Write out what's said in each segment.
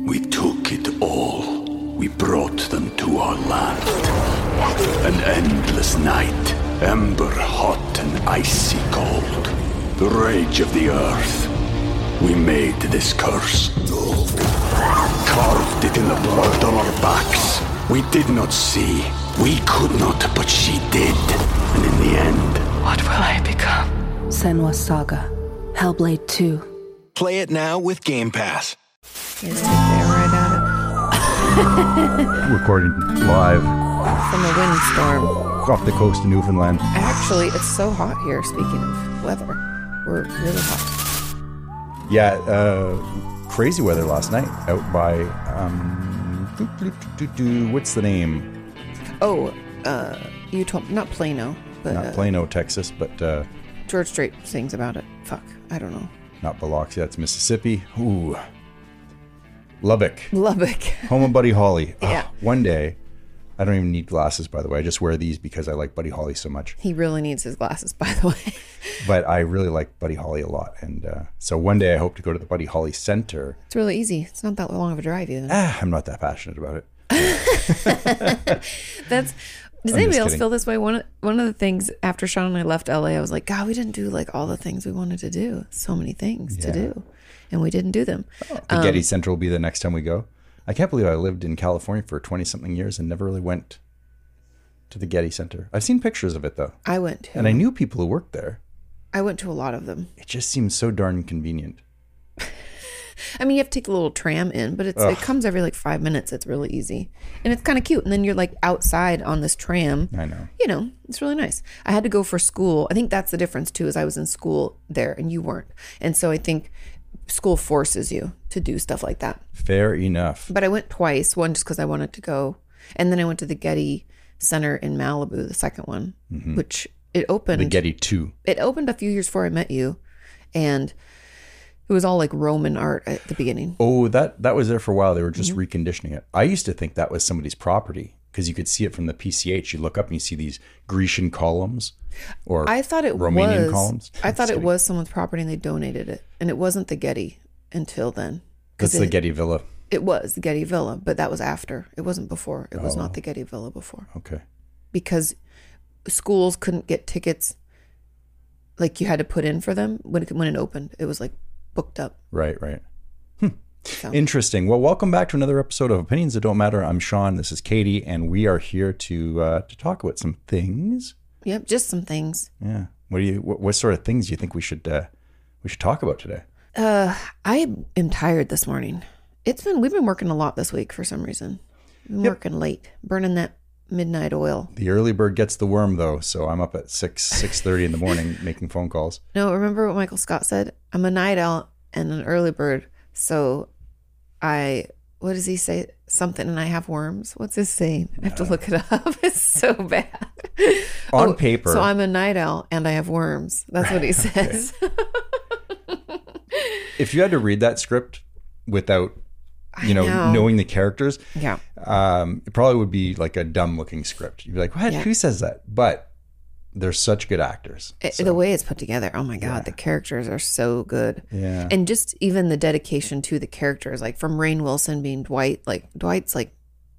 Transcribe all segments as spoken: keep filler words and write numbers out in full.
We took it all. We brought them to our land. An endless night, ember hot and icy cold. The rage of the earth. We made this curse. Carved it in the blood on our backs. We did not see. We could not, but she did. And in the end... What will I become? Senua's Saga. Hellblade two. Play it now with Game Pass. Yes, right at Recording live it. From a windstorm. off the coast of Newfoundland. Actually, it's so hot here, speaking of weather. We're really hot. Yeah, uh, crazy weather last night out by, um, doo, doo, doo, doo, what's the name? Oh, uh, you told not Plano, but Not uh, Plano, Texas, but uh, George Strait sings about it. Fuck, I don't know. not Biloxi, that's Mississippi. Ooh. Lubbock. Lubbock. Home of Buddy Holly. Yeah. Oh, one day, I don't even need glasses, by the way. I just wear these because I like Buddy Holly so much. He really needs his glasses, by the way. But I really like Buddy Holly a lot. And uh, so one day I hope to go to the Buddy Holly Center. It's really easy. It's not that long of a drive, even. Ah, I'm not that passionate about it. That's... Does I'm anybody just else kidding. feel this way? One of, one of the things after Sean and I left L A, I was like, God, we didn't do like all the things we wanted to do. So many things to Yeah. do. And we didn't do them. The Getty Center will be the next time we go. I can't believe I lived in California for twenty-something years and never really went to the Getty Center. I've seen pictures of it, though. I went to. And I knew people who worked there. I went to a lot of them. It just seems so darn convenient. I mean, you have to take the little tram in, but it's Ugh. it comes every like five minutes. It's really easy. And it's kind of cute. And then you're like outside on this tram. I know. You know, it's really nice. I had to go for school. I think that's the difference too, is I was in school there and you weren't. And so I think school forces you to do stuff like that. Fair enough. But I went twice, one just because I wanted to go. And then I went to the Getty Center in Malibu, the second one, which it opened. The Getty two. It opened a few years before I met you. And it was all like Roman art at the beginning. Oh, that, that was there for a while. They were just Mm-hmm. reconditioning it. I used to think that was somebody's property because you could see it from the P C H. You look up and you see these Grecian columns or I thought it Romanian was. columns. I thought Just it kidding. was someone's property and they donated it, and it wasn't the Getty until then. 'Cause That's the it, Getty Villa. It was the Getty Villa, but that was after. It wasn't before. It was Oh. not the Getty Villa before Okay. because schools couldn't get tickets. Like you had to put in for them when it when it opened. It was like booked up. Right, right. Hmm. So. Interesting. Well, welcome back to another episode of Opinions That Don't Matter. I'm Sean. This is Katie, and we are here to uh, to talk about some things. Yep, just some things. Yeah. What do you? What, what sort of things do you think we should uh, we should talk about today? Uh, I am tired this morning. It's been we've been working a lot this week for some reason. We've been Yep. working late, burning that midnight oil. The early bird gets the worm, though. So I'm up at six six thirty in the morning making phone calls. No, remember what Michael Scott said? I'm a night owl and an early bird. So I, what does he say? Something and I have worms. What's his saying? I have to look it up. It's so bad. On Oh, paper, So I'm a night owl and I have worms. That's what he says. if you had to read that script without, you know, know. knowing the characters, Yeah. um, it probably would be like a dumb looking script. You'd be like, what? Yeah. Who says that? But they're such good actors. It- So, the way it's put together, oh my God, the characters are so good. yeah. And just even the dedication to the characters, like from Rainn Wilson being Dwight, like Dwight's like,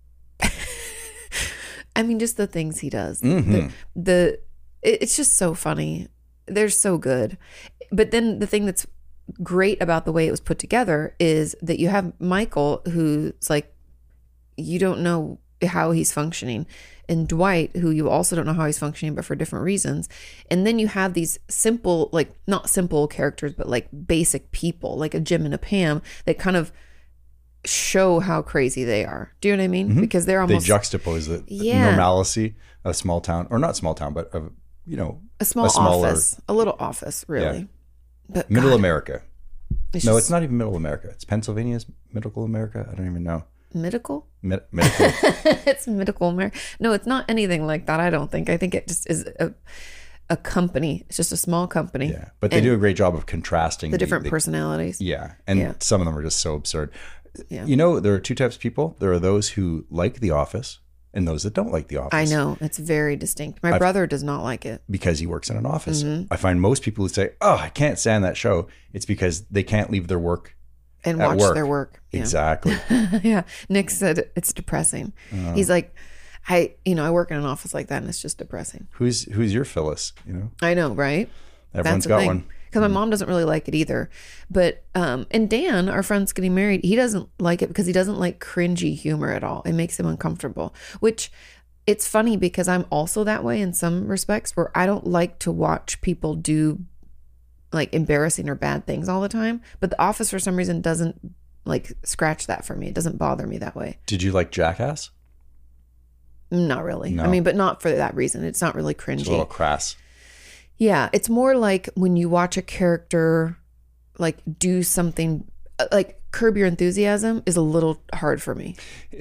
I mean, just the things he does. Mhm. The, the it- it's just so funny. They're so good. But then the thing that's great about the way it was put together is that you have Michael, who's like, you don't know how he's functioning, and Dwight, who you also don't know how he's functioning, but for different reasons. And then you have these simple, like not simple characters, but like basic people, like a Jim and a Pam, that kind of show how crazy they are. Do you know what I mean? Because they're They almost juxtapose the, the Yeah. normalcy of small town, or not small town, but of, you know, a small a smaller- office, a little office, really. Yeah. But middle God, America. it's No, just it's not even middle America. It's Pennsylvania's middle America. I don't even know. medical. Mid- medical. It's medical America. No, it's not anything like that. I don't think. I think it just is a a company. It's just a small company. Yeah, but they And do a great job of contrasting the different the, personalities. Yeah, and Yeah. some of them are just so absurd. Yeah. You know, there are two types of people. There are those who like The Office and those that don't like The Office. I know. It's very distinct. My brother does not like it. Because he works in an office. Mm-hmm. I find most people who say, oh, I can't stand that show, it's because they can't leave their work and at watch work. their work. Yeah. Exactly. Yeah. Nick said it's depressing. Uh, He's like, I, you know, I work in an office like that and it's just depressing. Who's who's your Phyllis? You know, I know, right? everyone's got one. Because my mom doesn't really like it either. But, um, and Dan, our friend's getting married, he doesn't like it because he doesn't like cringy humor at all. It makes him uncomfortable, which it's funny because I'm also that way in some respects where I don't like to watch people do like embarrassing or bad things all the time. But The Office for some reason doesn't like scratch that for me. It doesn't bother me that way. Did you like Jackass? Not really. No. I mean, but not for that reason. It's not really cringy. It's a little crass. Yeah, it's more like when you watch a character like do something like Curb Your Enthusiasm is a little hard for me.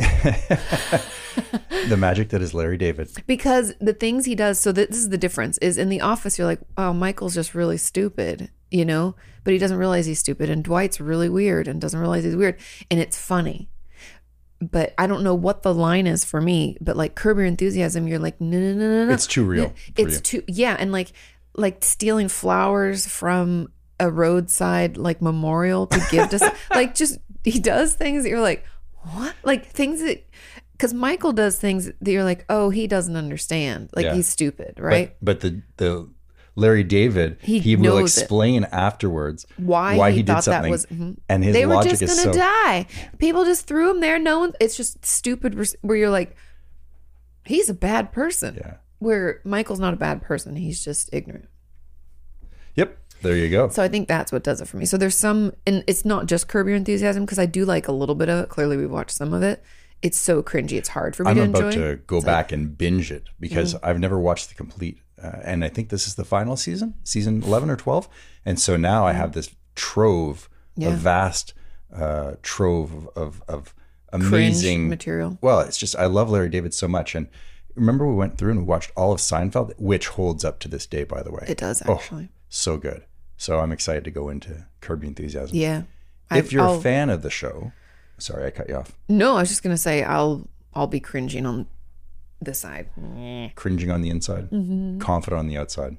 The magic that is Larry David. Because the things he does, so this is the difference, is in The Office, you're like, oh, Michael's just really stupid, you know, but he doesn't realize he's stupid. And Dwight's really weird and doesn't realize he's weird. And it's funny. But I don't know what the line is for me, but like Curb Your Enthusiasm, you're like, no, no, no, no, no. It's too real. for It's you. too, yeah. And like, like stealing flowers from a roadside like memorial to give to some- like just he does things that you're like what like things that because Michael does things that you're like oh he doesn't understand like Yeah. he's stupid right But, but the the Larry David, He he, will knows it. explain afterwards why, why he, he, did thought something, that was mhm. and his they were logic just is gonna so. die people just threw him there no one it's just stupid res- where you're like he's a bad person Yeah. where Michael's not a bad person he's just ignorant. Yep, there you go. So I think that's what does it for me. So there's some, and it's not just Curb Your Enthusiasm because I do like a little bit of it. Clearly, we've watched some of it. It's so cringy. It's hard for me I'm to about enjoy. to go It's back and binge it because Mm-hmm. I've never watched the complete, uh, and I think this is the final season, season eleven or twelve, and so now I have this trove, Yeah. a vast uh, trove of, of, of Cringe amazing material. Well, it's just I love Larry David so much, and remember we went through and we watched all of Seinfeld, which holds up to this day, by the way. It does Oh, actually. so good. So I'm excited to go into Curb Your Enthusiasm. Yeah. If I- you're I'll- a fan of the show, sorry, I cut you off. No, I was just gonna say I'll I'll be cringing on this side. Cringing on the inside, Mm-hmm. confident on the outside.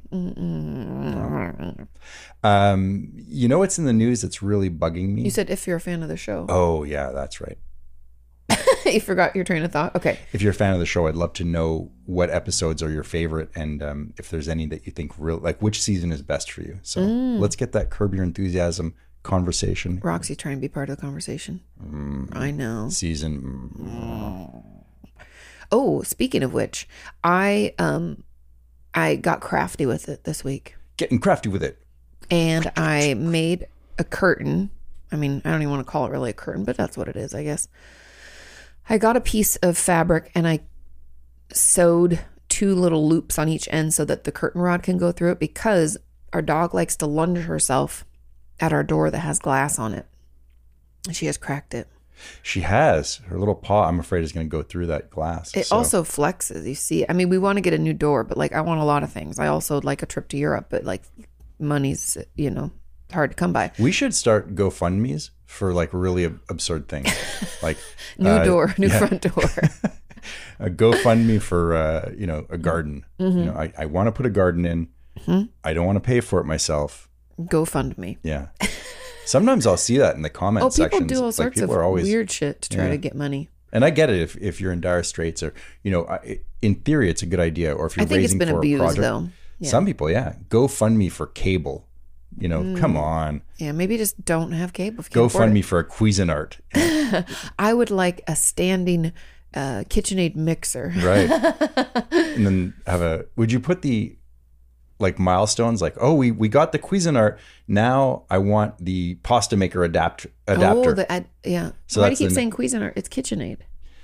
No. Um, you know what's in the news that's really bugging me? You said if you're a fan of the show. Oh yeah, that's right. You forgot your train of thought. Okay. If you're a fan of the show, I'd love to know what episodes are your favorite, and um, if there's any that you think real, like which season is best for you. So Mm. let's get that Curb Your Enthusiasm conversation. Roxy, try and be part of the conversation. Mm. I know. Season. mm, Oh, speaking of which, I um I got crafty with it this week. Getting crafty with it. And I made a curtain. I mean, I don't even want to call it really a curtain, but that's what it is, I guess. I got a piece of fabric and I sewed two little loops on each end so that the curtain rod can go through it because our dog likes to lunge herself at our door that has glass on it. And she has cracked it. She has her little paw. I'm afraid is going to go through that glass. It So- also flexes, you see. I mean, we want to get a new door, but like I want a lot of things. I also would like a trip to Europe, but like money's, you know, hard to come by. We should start GoFundMe's for like really ab- absurd things, like New uh, door, new yeah. front door. a GoFundMe for uh, you know a garden. Mm-hmm. You know, I, I want to put a garden in. I don't want to pay for it myself. Go fund me. Yeah. Sometimes I'll see that in the comment Oh, people sections. do all Like, sorts of people are always, weird shit to try Yeah. to get money. and I get it if, if you're in dire straits or you know I, in theory it's a good idea, or if you're I think it's raising been for abused a project. though. Yeah. Some people, yeah, GoFundMe for cable. You know, Mm. come on, Yeah, maybe just don't have cable. If you can't afford GoFundMe it. for a Cuisinart. I would like a standing uh, KitchenAid mixer. Right. And then have a, would you put the like milestones like, oh, we, we got the Cuisinart. Now I want the pasta maker adapt adapter. Oh, the, I, yeah. So Why do that's you keep the- saying Cuisinart? It's KitchenAid.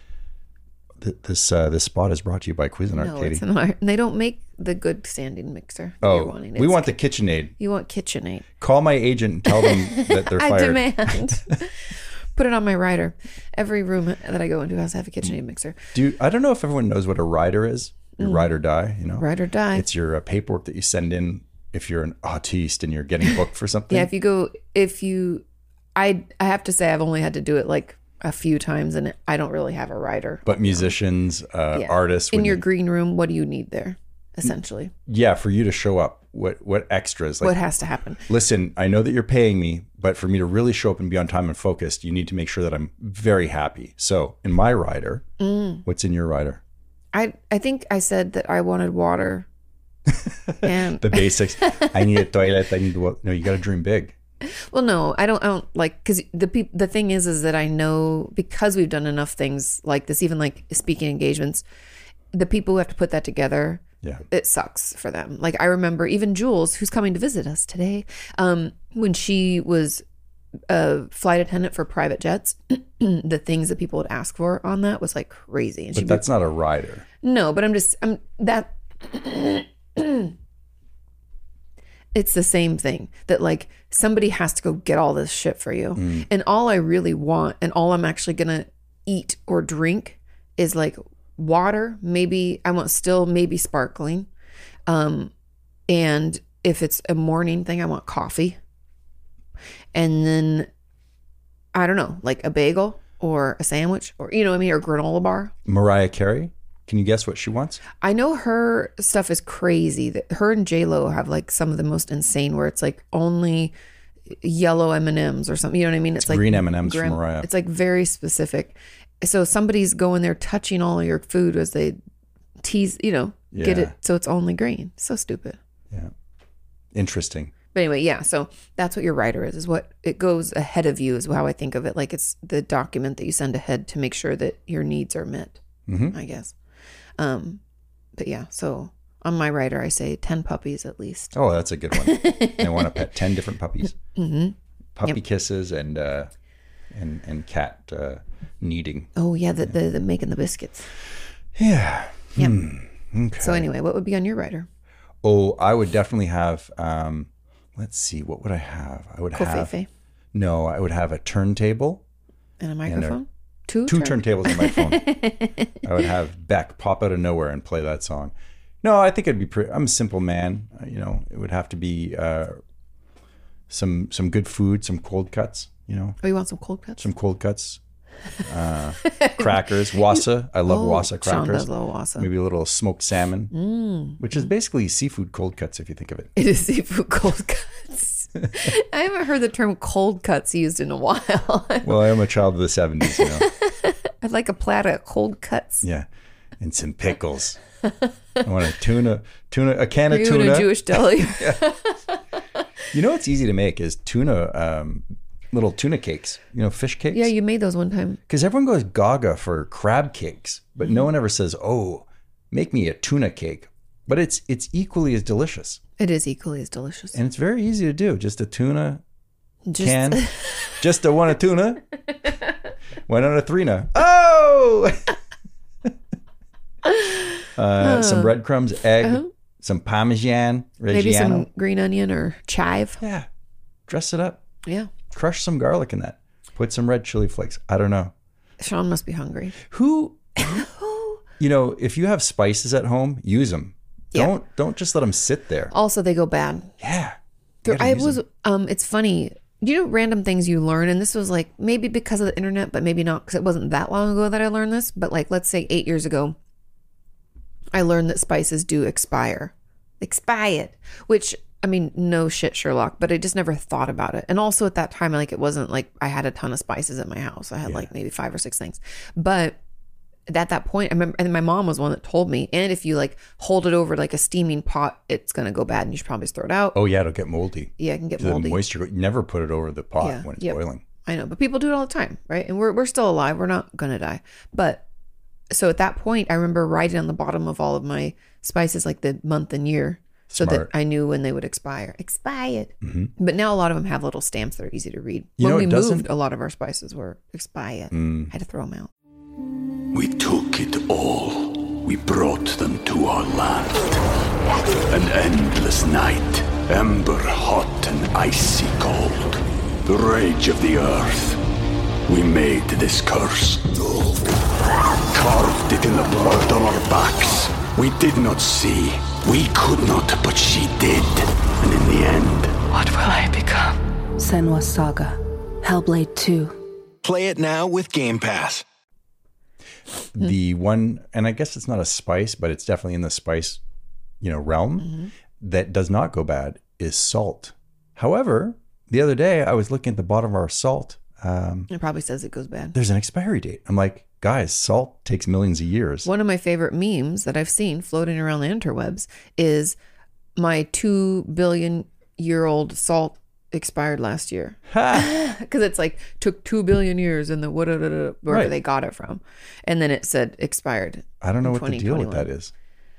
Th- this, uh, this spot is brought to you by Cuisinart, No, Katie. it's not. They don't make the good standing mixer. that Oh, you're wanting. we It's want the KitchenAid. You want KitchenAid. Call my agent and tell them that they're I fired. demand. Put it on my rider. Every room that I go into has to have a KitchenAid mixer. Do I don't know if everyone knows what a rider is. Your ride or die, you know. Mm. Ride or die. It's your uh, paperwork that you send in if you're an autiste and you're getting booked for something. Yeah, if you go, if you, I, I have to say I've only had to do it like a few times, and I don't really have a rider. But musicians, uh, Yeah. artists, In when your you- green room, what do you need there? Essentially, yeah, for you to show up what what extras? Like, what has to happen? listen, I know that you're paying me, but for me to really show up and be on time and focused, you need to make sure that I'm very happy. So in my rider, Mm. what's in your rider? I I think I said that I wanted water. And The basics. I need a toilet. I need to. No, you got to dream big. well, no, I don't. I don't like because the peop, the thing is, is that I know because we've done enough things like this, even like speaking engagements, the people who have to put that together, Yeah. it sucks for them. Like I remember even Jules, who's coming to visit us today, um, when she was a flight attendant for private jets, the things that people would ask for on that was like crazy. And But she'd that's not a rider. be, no, but I'm just I'm that. It's the same thing that like somebody has to go get all this shit for you. Mm. And all I really want and all I'm actually going to eat or drink is like water. Maybe I want still maybe sparkling. Um, and if it's a morning thing, I want coffee. And then I don't know, like a bagel or a sandwich or, you know what I mean? Or granola bar. Mariah Carey. Can you guess what she wants? I know her stuff is crazy. That her and J-Lo have like some of the most insane where it's like only yellow M and M's or something. You know what I mean? It's, like green M and M's gram- from Mariah. It's like very specific. So somebody's going there touching all your food as they tease, you know, get Yeah. it. So it's only green. So stupid. Yeah. Interesting. But anyway, yeah. So that's what your rider is, is what it goes ahead of you is how I think of it. Like it's the document that you send ahead to make sure that your needs are met, Mm-hmm. I guess. Um, but yeah, so on my rider, I say ten puppies at least. Oh, that's a good one. I want to pet ten different puppies. Mm-hmm. Puppy Yep. kisses and uh, and and cat uh, kneading. Oh yeah, the, the, the making the biscuits. Yeah. Yep. Hmm. Okay. So anyway, what would be on your rider? Oh, I would definitely have. Um, let's see, what would I have? I would have. Kofefe No, I would have a turntable. and a microphone. Two Two turn- turntables on my phone. I would have Beck pop out of nowhere and play that song. No, I think it'd be pretty. I'm a simple man. Uh, You know, it would have to be uh, some some good food, some cold cuts. You know, Oh, you want some cold cuts? some cold cuts, uh, crackers, wassa. I love Oh, wassa Sean crackers. does love wassa. Maybe a little smoked salmon, Mm. which is basically seafood cold cuts if you think of it. It is seafood cold cuts. I haven't heard the term cold cuts used in a while. Well, I am a child of the seventies, you know. I'd like a platter of cold cuts. Yeah, and some pickles. I want a tuna, tuna, a can Are of you tuna. in a Jewish deli? You know what's easy to make is tuna, um, little tuna cakes. You know, fish cakes. Yeah, you made those one time. Because everyone goes gaga for crab cakes, but no one ever says, "Oh, make me a tuna cake." But it's it's equally as delicious, It is equally as delicious. and it's very easy to do. Just a tuna Just, can, just a one a tuna, one on a three na. Oh. Uh, some breadcrumbs, egg, some Parmesan, Reggiano. maybe some green onion or chive. Yeah, dress it up. Yeah. Crush some garlic in that. Put some red chili flakes. I don't know. Sean must be hungry. Who, you know, if you have spices at home, use them. Yeah. Don't don't just let them sit there. Also, they go bad. Yeah. There, You gotta I use was. them. Um, it's funny. You know, random things you learn, and this was like maybe because of the internet, but maybe not because it wasn't that long ago that I learned this. But like, let's say eight years ago, I learned that spices do expire, expired. Which I mean, no shit, Sherlock. But I just never thought about it. And also at that time, like it wasn't like I had a ton of spices at my house. I had like maybe five or six things, but. At that point, I remember, and my mom was one that told me, and if you like hold it over like a steaming pot, it's going to go bad and you should probably just throw it out. Oh yeah, it'll get moldy. Yeah, it can get The moldy. moisture. Never put it over the pot Yeah, when it's yep. boiling. I know, but people do it all the time, right? And we're, we're still alive. We're not going to die. But so at that point, I remember writing on the bottom of all of my spices, like the month and year, so Smart. that I knew when they would expire. Expired. But now a lot of them have little stamps that are easy to read. You when know, we it doesn't- moved, a lot of our spices were expired. Mm. Had to throw them out. We took it all. We brought them to our land. An endless night, ember hot and icy cold. The rage of the earth. We made this curse. Carved it in the blood on our backs. We did not see. We could not, but she did. And in the end, What will I become? Senua's Saga. Hellblade two. Play it now with Game Pass. The one, and I guess it's not a spice, but it's definitely in the spice, you know, realm. that does not go bad is salt. However, the other day I was looking at the bottom of our salt. Um, It probably says it goes bad. there's an expiry date. I'm like, guys, salt takes millions of years. One of my favorite memes that I've seen floating around the interwebs is my two billion year old salt expired last year. Because it's like took two billion years and the what wherever Right. they got it from. And then it said expired. I don't know in what the deal with twenty that twenty-one. is.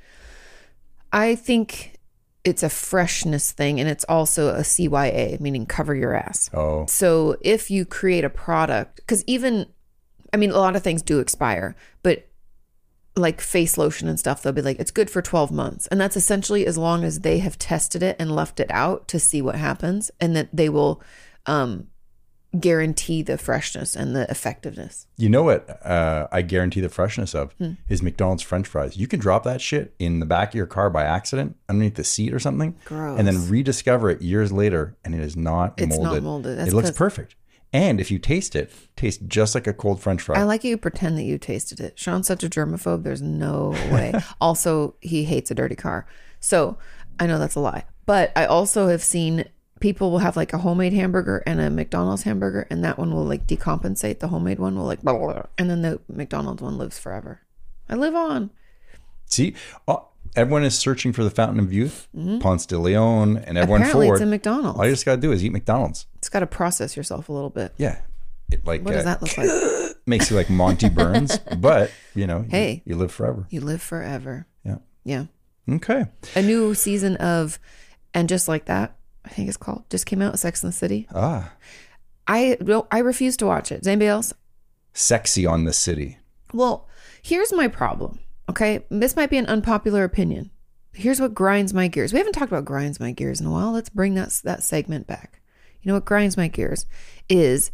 I think it's a freshness thing and it's also a C Y A, meaning cover your ass. Oh, So if you create a product, because even, I mean, a lot of things do expire, but like face lotion and stuff, they'll be like, it's good for twelve months. And that's essentially as long as they have tested it and left it out to see what happens, and that they will um, guarantee the freshness and the effectiveness. you know what uh, I guarantee the freshness of Hmm. is McDonald's French fries. You can drop that shit in the back of your car by accident underneath the seat or something, Gross. and then rediscover it years later, and it is not It's not molded. molded. That's It looks 'cause- perfect. And if you taste it, it tastes just like a cold French fry. I like you pretend that you tasted it. Sean's such a germaphobe. There's no way. Also, he hates a dirty car. So I know that's a lie. But I also have seen people will have like a homemade hamburger and a McDonald's hamburger, and that one will like decompensate. The homemade one will like, blah, blah, blah, and then the McDonald's one lives forever. I live on. See, oh, everyone is searching for the fountain of youth, Ponce de Leon, and everyone Mm-hmm. Apparently forward. it's a McDonald's. All you just got to do is eat McDonald's. It's got to process yourself a little bit. Yeah. It like What does uh, that look like? makes you like Monty Burns, but you know, Hey. you, you live forever. You live forever. Yeah. Yeah. Okay. A new season of, and just like that, I think it's called, just came out, Sex and the City. Ah, I don't, I refuse to watch it. Does anybody else? sexy on the city. Well, here's my problem. Okay. This might be an unpopular opinion. Here's what grinds my gears. We haven't talked about grinds my gears in a while. Let's bring that, that segment back. You know what grinds my gears is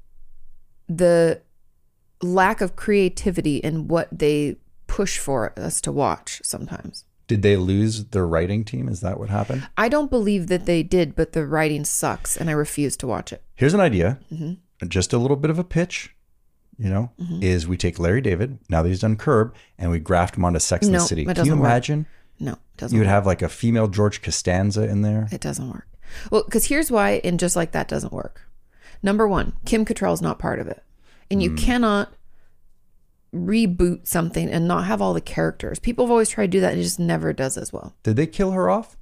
the lack of creativity in what they push for us to watch sometimes. Did they lose their writing team? Is that what happened? I don't believe that they did, but the writing sucks and I refuse to watch it. Here's an idea. Mm-hmm. Just a little bit of a pitch, you know, is we take Larry David, now that he's done Curb, and we graft him onto Sex and No, the City. that Can you doesn't work. imagine? No, it doesn't You would work. have like a female George Costanza in there. It doesn't work. Well, because here's why, and just like that doesn't work. Number one, Kim Cattrall's not part of it. And you cannot reboot something and not have all the characters. People have always tried to do that and it just never does as well. Did they kill her off?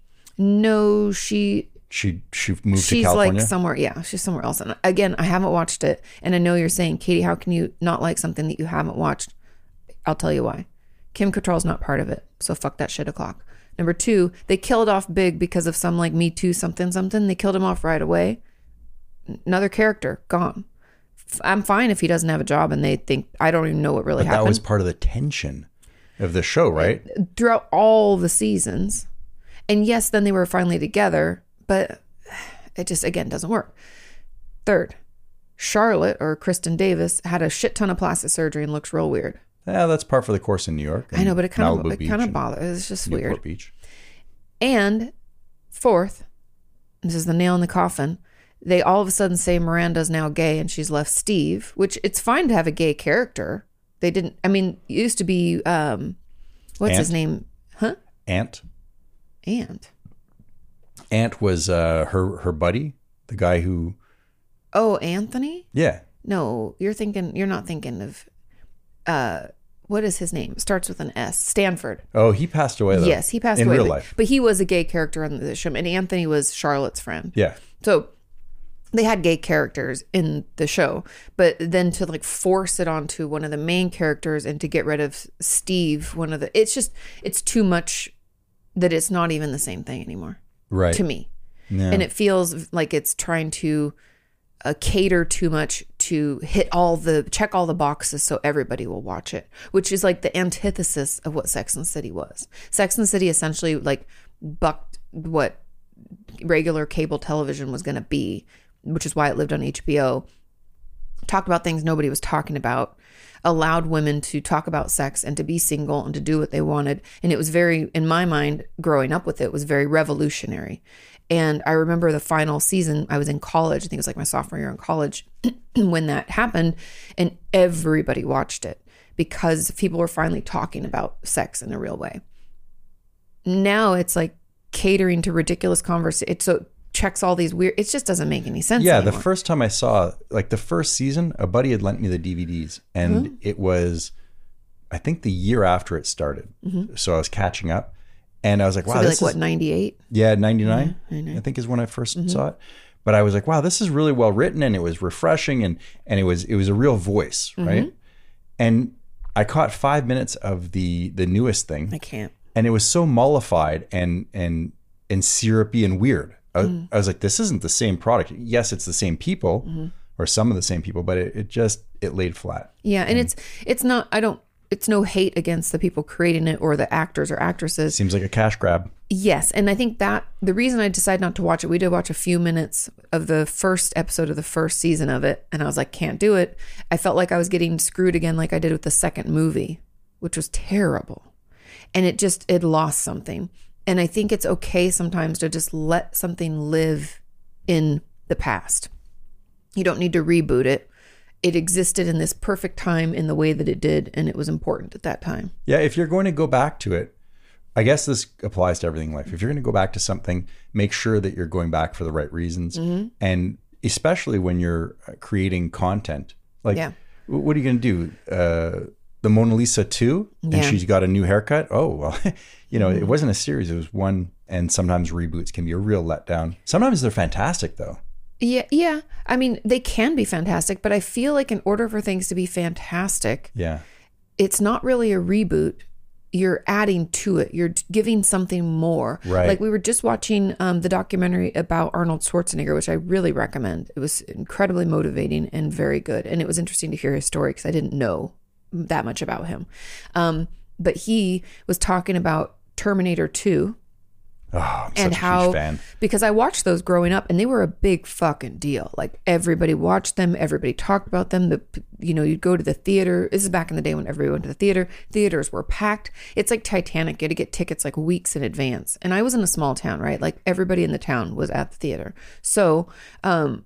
No, she She she moved to she's California. like somewhere, yeah, she's somewhere else. And again, I haven't watched it. And I know you're saying, Katie, how can you not like something that you haven't watched? I'll tell you why. Kim Cattrall's not part of it. So fuck that shit o'clock. Number two, they killed off Big because of some like Me Too something something. They killed him off right away. Another character, gone. F- I'm fine if he doesn't have a job and they think, I don't even know what really But happened. that was part of the tension of the show, right? Throughout all the seasons. And yes, then they were finally together, but it just, again, doesn't work. Third, Charlotte or Kristen Davis had a shit ton of plastic surgery and looks real weird. Yeah, that's par for the course in New York. I know, but it kind Malibu of it Beach kind of and bothers. It's just Newport weird. Beach. And fourth, this is the nail in the coffin. They all of a sudden say Miranda's now gay and she's left Steve, which it's fine to have a gay character. They didn't, I mean, it used to be, um, what's Ant? his name? Huh? Ant. And. Ant was uh, her her buddy, the guy who. Oh, Anthony? Yeah. No, you're thinking, you're not thinking of, uh, what is his name? Starts with an S. Stanford. Oh, he passed away though. Yes, he passed in away. real but, life. But he was a gay character on the show, and Anthony was Charlotte's friend. Yeah. So they had gay characters in the show, but then to like force it onto one of the main characters and to get rid of Steve, one of the, it's just, it's too much that it's not even the same thing anymore Right. to me. Yeah. And it feels like it's trying to uh, cater too much to hit all the, check all the boxes so everybody will watch it, which is like the antithesis of what Sex and the City was. Sex and the City essentially like bucked what regular cable television was going to be, which is why it lived on H B O. Talked about things nobody was talking about, allowed women to talk about sex and to be single and to do what they wanted. And it was very, in my mind, growing up with it, was very revolutionary. And I remember the final season, I was in college, I think it was like my sophomore year in college, when that happened, and everybody watched it because people were finally talking about sex in a real way. Now it's like catering to ridiculous conversation. It so checks all these weird. It just doesn't make any sense. Yeah, anymore. the first time I saw like the first season, a buddy had lent me the D V Ds, and mm-hmm. it was, I think, the year after it started. Mm-hmm. So I was catching up, and I was like, "Wow, so this like is what ninety-eight? Yeah, ninety-nine. Mm-hmm. I think is when I first mm-hmm. saw it. But I was like, "Wow, this is really well written, and it was refreshing, and and it was it was a real voice, mm-hmm. right?" And I caught five minutes of the the newest thing. I can't. And it was so mollified and and and syrupy and weird. I, mm. I was like, this isn't the same product. Yes, it's the same people mm-hmm. or some of the same people, but it, it just, it laid flat. Yeah. And, and it's, it's not, I don't, it's no hate against the people creating it or the actors or actresses. Seems like a cash grab. Yes. And I think that the reason I decided not to watch it, we did watch a few minutes of the first episode of the first season of it. And I was like, can't do it. I felt like I was getting screwed again like I did with the second movie, which was terrible. And it just, it lost something. And I think it's okay sometimes to just let something live in the past. You don't need to reboot it. It existed in this perfect time in the way that it did, and it was important at that time. Yeah, if you're going to go back to it, I guess this applies to everything in life. If you're going to go back to something, make sure that you're going back for the right reasons. Mm-hmm. And especially when you're creating content. Like, yeah. what are you going to do? Uh, the Mona Lisa two, and yeah. she's got a new haircut. Oh, well, you know, mm-hmm. it wasn't a series. It was one. And sometimes reboots can be a real letdown. Sometimes they're fantastic, though. Yeah, yeah. I mean, they can be fantastic, but I feel like in order for things to be fantastic, yeah, it's not really a reboot. You're adding to it. You're giving something more. Right. Like we were just watching um, the documentary about Arnold Schwarzenegger, which I really recommend. It was incredibly motivating and very good. And it was interesting to hear his story because I didn't know that much about him. Um, but he was talking about Terminator two. Oh, I'm and such a how, huge fan. Because I watched those growing up and they were a big fucking deal. Like everybody watched them. Everybody talked about them. The, you know, you'd go to the theater. This is back in the day when everybody went to the theater. Theaters were packed. It's like Titanic. You had to get tickets like weeks in advance. And I was in a small town, right? Like everybody in the town was at the theater. So um,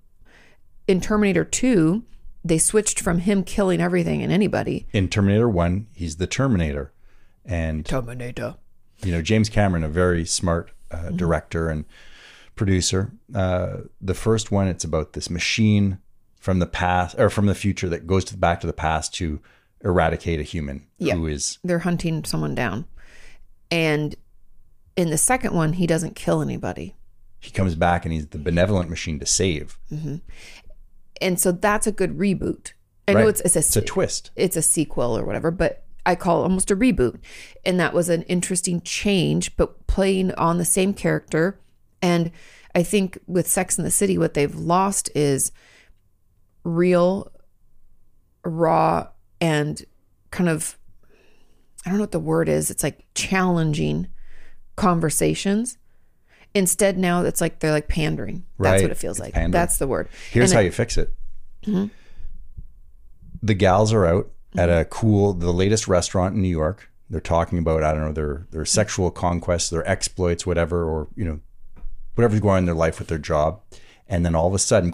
in Terminator two, they switched from him killing everything and anybody. In Terminator one, he's the Terminator. And Terminator. You know, James Cameron, a very smart uh, mm-hmm. director and producer. Uh, the first one, it's about this machine from the past or from the future that goes to back to the past to eradicate a human yeah. who is. They're hunting someone down. And in the second one, he doesn't kill anybody. He comes back and he's the benevolent machine to save. Mm-hmm. And so that's a good reboot. I right. know it's, it's, a, it's a twist. It's a sequel or whatever, but I call it almost a reboot. And that was an interesting change, but playing on the same character. And I think with Sex and the City, what they've lost is real, raw, and kind of, I don't know what the word is. It's like challenging conversations. Instead, now it's like they're like pandering. That's right. what it feels it's like. pandering. That's the word. Here's and how I, you fix it. Mm-hmm. The gals are out at a cool, the latest restaurant in New York. They're talking about, I don't know, their their sexual conquests, their exploits, whatever, or, you know, whatever's going on in their life with their job. And then all of a sudden,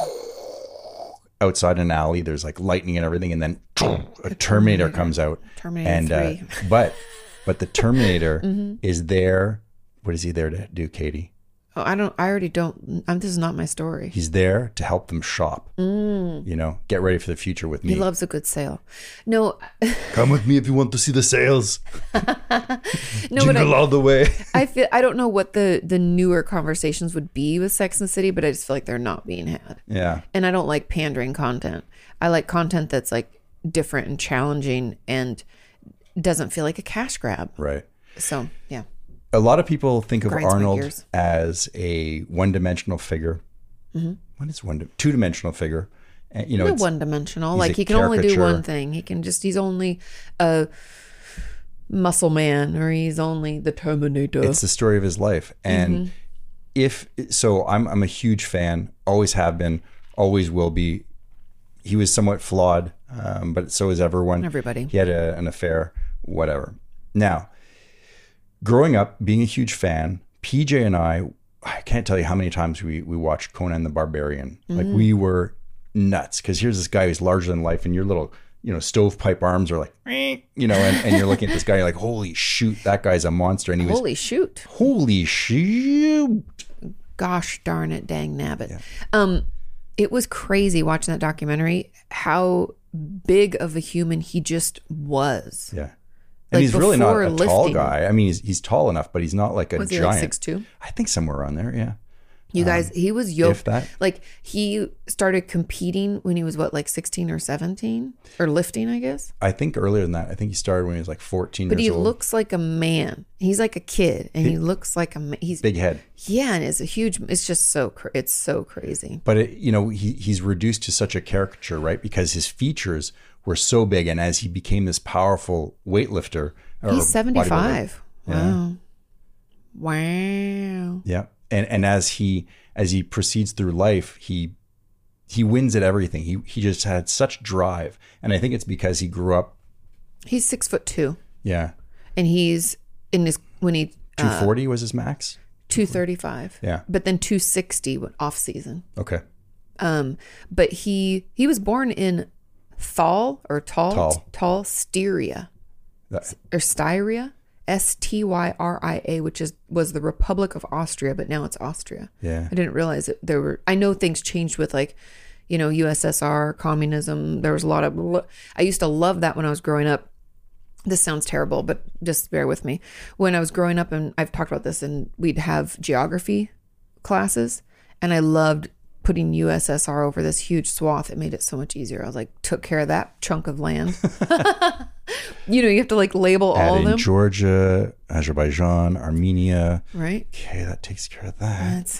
outside an alley, there's like lightning and everything. And then a Terminator comes out. Terminator and, three. Uh, but, but the Terminator mm-hmm. is there. What is he there to do, Katie? Oh, I don't, I already don't, I'm, this is not my story. He's there to help them shop. Mm. You know, get ready for the future with me. He loves a good sale. No. Come with me if you want to see the sales. no, Jingle I, all the way. I feel, I don't know what the, the newer conversations would be with Sex and the City, but I just feel like they're not being had. Yeah. And I don't like pandering content. I like content that's like different and challenging and doesn't feel like a cash grab. Right. So, yeah. A lot of people think of Grinds Arnold as a one-dimensional figure. Mm-hmm. What is one? Two-dimensional figure. And, you know, it's one-dimensional. Like like he can only do one thing. He can just. He's only a muscle man, or he's only the Terminator. It's the story of his life, and mm-hmm. if so, I'm I'm a huge fan. Always have been. Always will be. He was somewhat flawed, um, but so is everyone. Everybody. He had a, an affair. Whatever. Now. Growing up, being a huge fan, P J and I, I can't tell you how many times we, we watched Conan the Barbarian. Mm-hmm. Like we were nuts because here's this guy who's larger than life and your little you know, stovepipe arms are like, you know, and, and you're looking at this guy, you're like, holy shoot, that guy's a monster. And he was, Holy shoot. holy shoot. Gosh darn it, dang nabbit. Yeah. Um, it was crazy watching that documentary, how big of a human he just was. Yeah. And Like, he's really not a before tall lifting. guy. I mean, he's, he's tall enough, but he's not like a Was he giant. like six two? I think somewhere around there, yeah. You guys, he was yoked. if that. Like, he started competing when he was what, like sixteen or seventeen? Or lifting, I guess. I think earlier than that. I think he started when he was like fourteen But years he old. looks like a man. He's like a kid, and he looks like a man. He's Big head. Yeah, and it's a huge. It's just so. Cra- it's so crazy. But, it, you know, he he's reduced to such a caricature, right? Because his features were so big. And as he became this powerful weightlifter. or He's seventy-five. bodybuilder- Yeah. Wow. Wow. Yeah. And and as he as he proceeds through life, he he wins at everything. He he just had such drive. And I think it's because he grew up. He's six foot two, Yeah. and he's in his when he two forty was his max. two thirty-five. Yeah. But then two sixty off season. Okay. Um, but he he was born in Thal or Tal Tal. Tal Styria That- or Styria, S T Y R I A, which is was the Republic of Austria, but now it's Austria. Yeah. I didn't realize that there were. I know things changed with like, you know, U S S R, communism. There was a lot of. I used to love that when I was growing up. This sounds terrible, but just bear with me. When I was growing up, and I've talked about this, and we'd have geography classes, and I loved putting U S S R over this huge swath. It made it so much easier. I was like, took care of that chunk of land. You know, you have to like label Add all of in them. Georgia, Azerbaijan, Armenia. Right. Okay, that takes care of that. That's,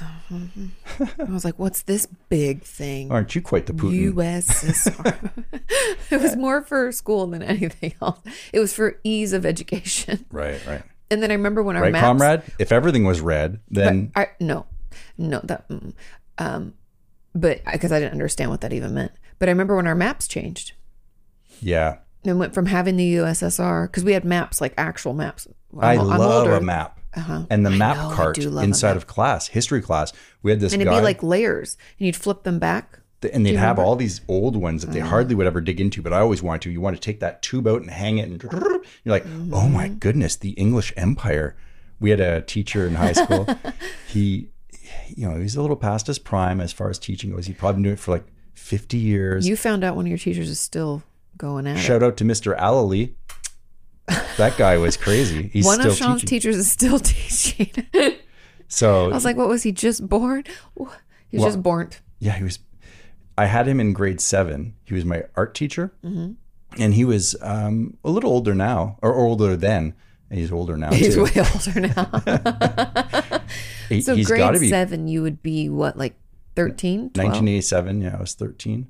I was like, what's this big thing? Aren't you quite the Putin? U S S R. It was more for school than anything else. It was for ease of education. Right, right. And then I remember when our Right, maps, comrade? If everything was red, then I no, no that, mm, um, but because I didn't understand what that even meant. But I remember when our maps changed yeah. and went from having the U S S R because we had maps like actual maps. I I'm- I'm love older. a map. Uh-huh. And the I map know, I cart do love a inside map. of class, history class, we had this And it'd guy. be like layers, and you'd flip them back. and they'd you have remember? all these old ones that they hardly would ever dig into, but I always wanted to. You want to take that tube out and hang it, and you're like, oh my Mm-hmm. goodness, the English Empire. We had a teacher in high school. he, you know, he's a little past his prime as far as teaching goes. He'd probably been doing it for like fifty years. You found out one of your teachers is still going at it. Shout out to Mister Allely. That guy was crazy. He's One still of Sean's teaching. teachers is still teaching. So I was like, what was he just born? He was Well- just born. yeah, he was. I had him in grade seven. He was my art teacher, Mm-hmm. and he was um, a little older now, or older then. And he's older now He's too. way older now. He, So he's got grade to be seven, you would be what, like thirteen, twelve? nineteen eighty-seven. Yeah, I was thirteen.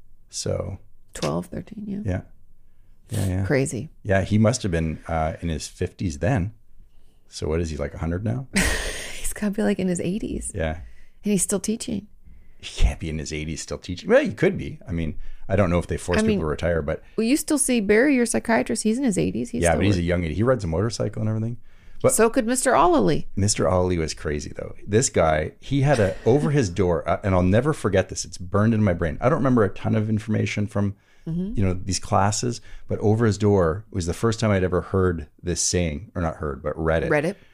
So twelve, thirteen, yeah. yeah, yeah, yeah. Crazy. Yeah, he must have been uh, in his fifties then. So what is he, like one hundred now? He's got to be like in his eighties. Yeah. And he's still teaching. He can't be in his eighties still teaching. Well, he could be. I mean, I don't know if they force I people mean, to retire, but Well, you still see Barry, your psychiatrist. He's in his eighties. He's yeah, still but he's a working. young idiot. He rides a motorcycle and everything. But So could Mister Ollie. Mister Ali was crazy though. This guy, he had a over his door, uh, and I'll never forget this. It's burned in my brain. I don't remember a ton of information from, Mm-hmm. you know, these classes, but over his door was the first time I'd ever heard this saying, or not heard, but read it. Read it.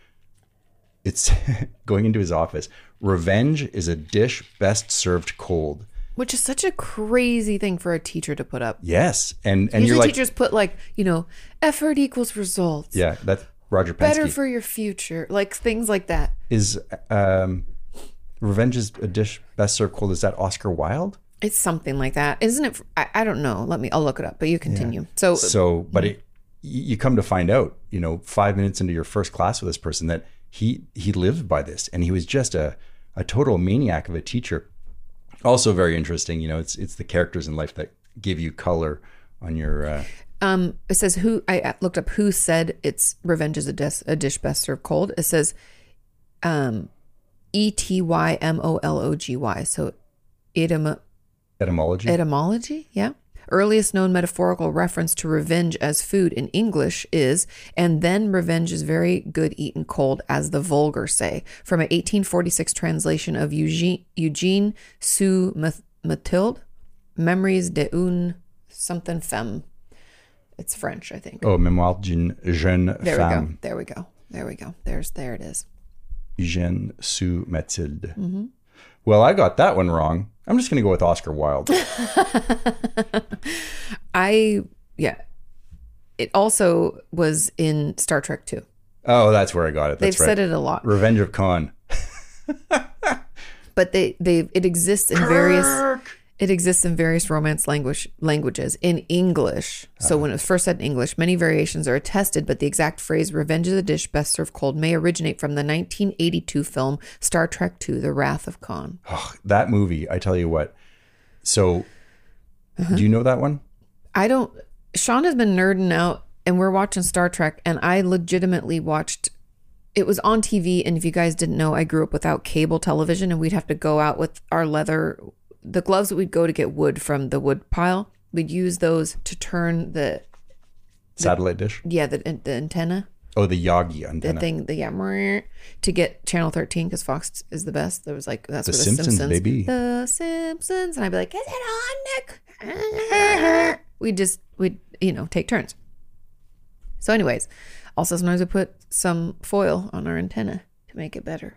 It's going into his office. Revenge is a dish best served cold. Which is such a crazy thing for a teacher to put up. Yes, and and Usually you're like, teachers put like, you know, effort equals results. yeah, that's Roger Penske. Better for your future. Like things like that. is um, revenge is a dish best served cold. Is that Oscar Wilde? It's something like that. Isn't it? I, I don't know. Let me, I'll look it up, but you continue. So, So, but it, you come to find out, you know, five minutes into your first class with this person that he he lived by this, and he was just a a total maniac of a teacher. Also, very interesting. You know, it's it's the characters in life that give you color on your. Uh, um, it says who, I looked up who said it's revenge is a, dis, a dish best served cold. It says um, E T Y M O L O G Y. So etym- etymology. etymology. Yeah. Earliest known metaphorical reference to revenge as food in English is, and then revenge is very good eaten cold, as the vulgar say, from an eighteen forty-six translation of Eugene, Eugene Sue Mathilde, Memories de une something femme. It's French, I think. Oh, Mémoire d'une jeune there femme. we go. There we go. There we go. There's there it is. Eugène sous Mathilde. Mm-hmm. Well, I got that one wrong. I'm just going to go with Oscar Wilde. I, yeah. It also was in Star Trek two. Oh, that's where I got it. That's They've right. said it a lot. Revenge of Khan. But they, they it exists in various it exists in various Romance language languages in English. So when it was first said in English, many variations are attested, but the exact phrase "revenge is a dish best served cold" may originate from the nineteen eighty-two film Star Trek two: The Wrath of Khan. Oh, that movie, I tell you what. So, do you know that one? I don't. Sean has been nerding out, and we're watching Star Trek, and I legitimately watched. It was on T V, and if you guys didn't know, I grew up without cable television, and we'd have to go out with our leather, the gloves that we'd go to get wood from the wood pile. We'd use those to turn the Satellite dish? yeah the the antenna, Oh, the Yagi the antenna. thing, the yeah, to get channel thirteen because Fox is the best. There was like that's The where the Simpsons, Simpsons, baby. the Simpsons, and I'd be like, "Is it on, Nick?" We just we'd you know take turns. So, anyways, also sometimes we put some foil on our antenna to make it better.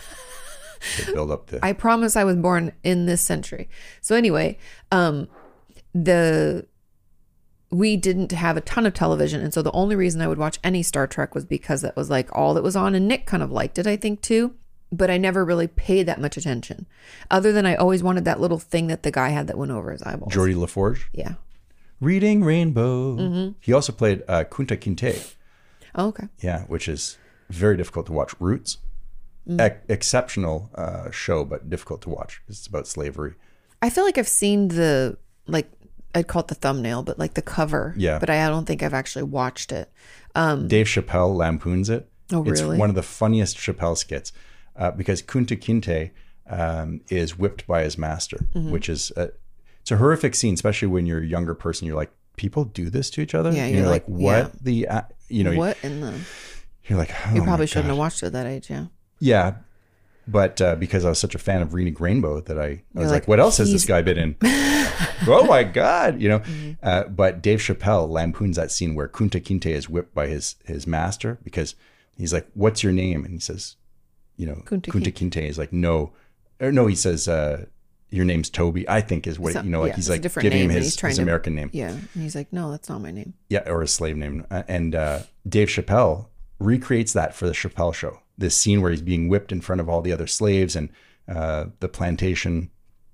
To build up the... I promise I was born in this century. So anyway, um, the we didn't have a ton of television, and so the only reason I would watch any Star Trek was because that was like all that was on, and Nick kind of liked it, I think, too. But I never really paid that much attention, other than I always wanted that little thing that the guy had that went over his eyeballs. Geordie LaForge? Yeah. Reading Rainbow. Mm-hmm. He also played uh, Kunta Kinte. Oh, okay. Yeah, which is very difficult to watch. Roots. Mm. E- exceptional uh, show, but difficult to watch. It's about slavery. I feel like I've seen the, like, I'd call it the thumbnail, but like the cover. Yeah. But I don't think I've actually watched it. Um, Dave Chappelle lampoons it. Oh, It's really? one of the funniest Chappelle skits uh, because Kunta Kinte um, is whipped by his master, Mm-hmm. which is a, it's a horrific scene, especially when you're a younger person. You're like, people do this to each other? Yeah, And you're like, like, what yeah. the, uh, you know, what in the... you're like, oh You my probably shouldn't God. have watched it at that age, yeah. Yeah. But uh, because I was such a fan of Reading Rainbow that I, I was like, like, what else has this he's- guy been in? Oh my God, you know. Mm-hmm. Uh, but Dave Chappelle lampoons that scene where Kunta Kinte is whipped by his his master because he's like, "What's your name?" And he says, "You know, Kunta Kunta, Kinte." is like, "No," or no, he says, uh, "Your name's Toby." I think is what So- you know. Like yeah, he's it's a like different giving name, him and his, he's trying his to- American name, Yeah. And he's like, no, that's not my name. yeah, or his slave name. Uh, And uh, Dave Chappelle recreates that for the Chappelle Show. This scene where he's being whipped in front of all the other slaves and uh, the plantation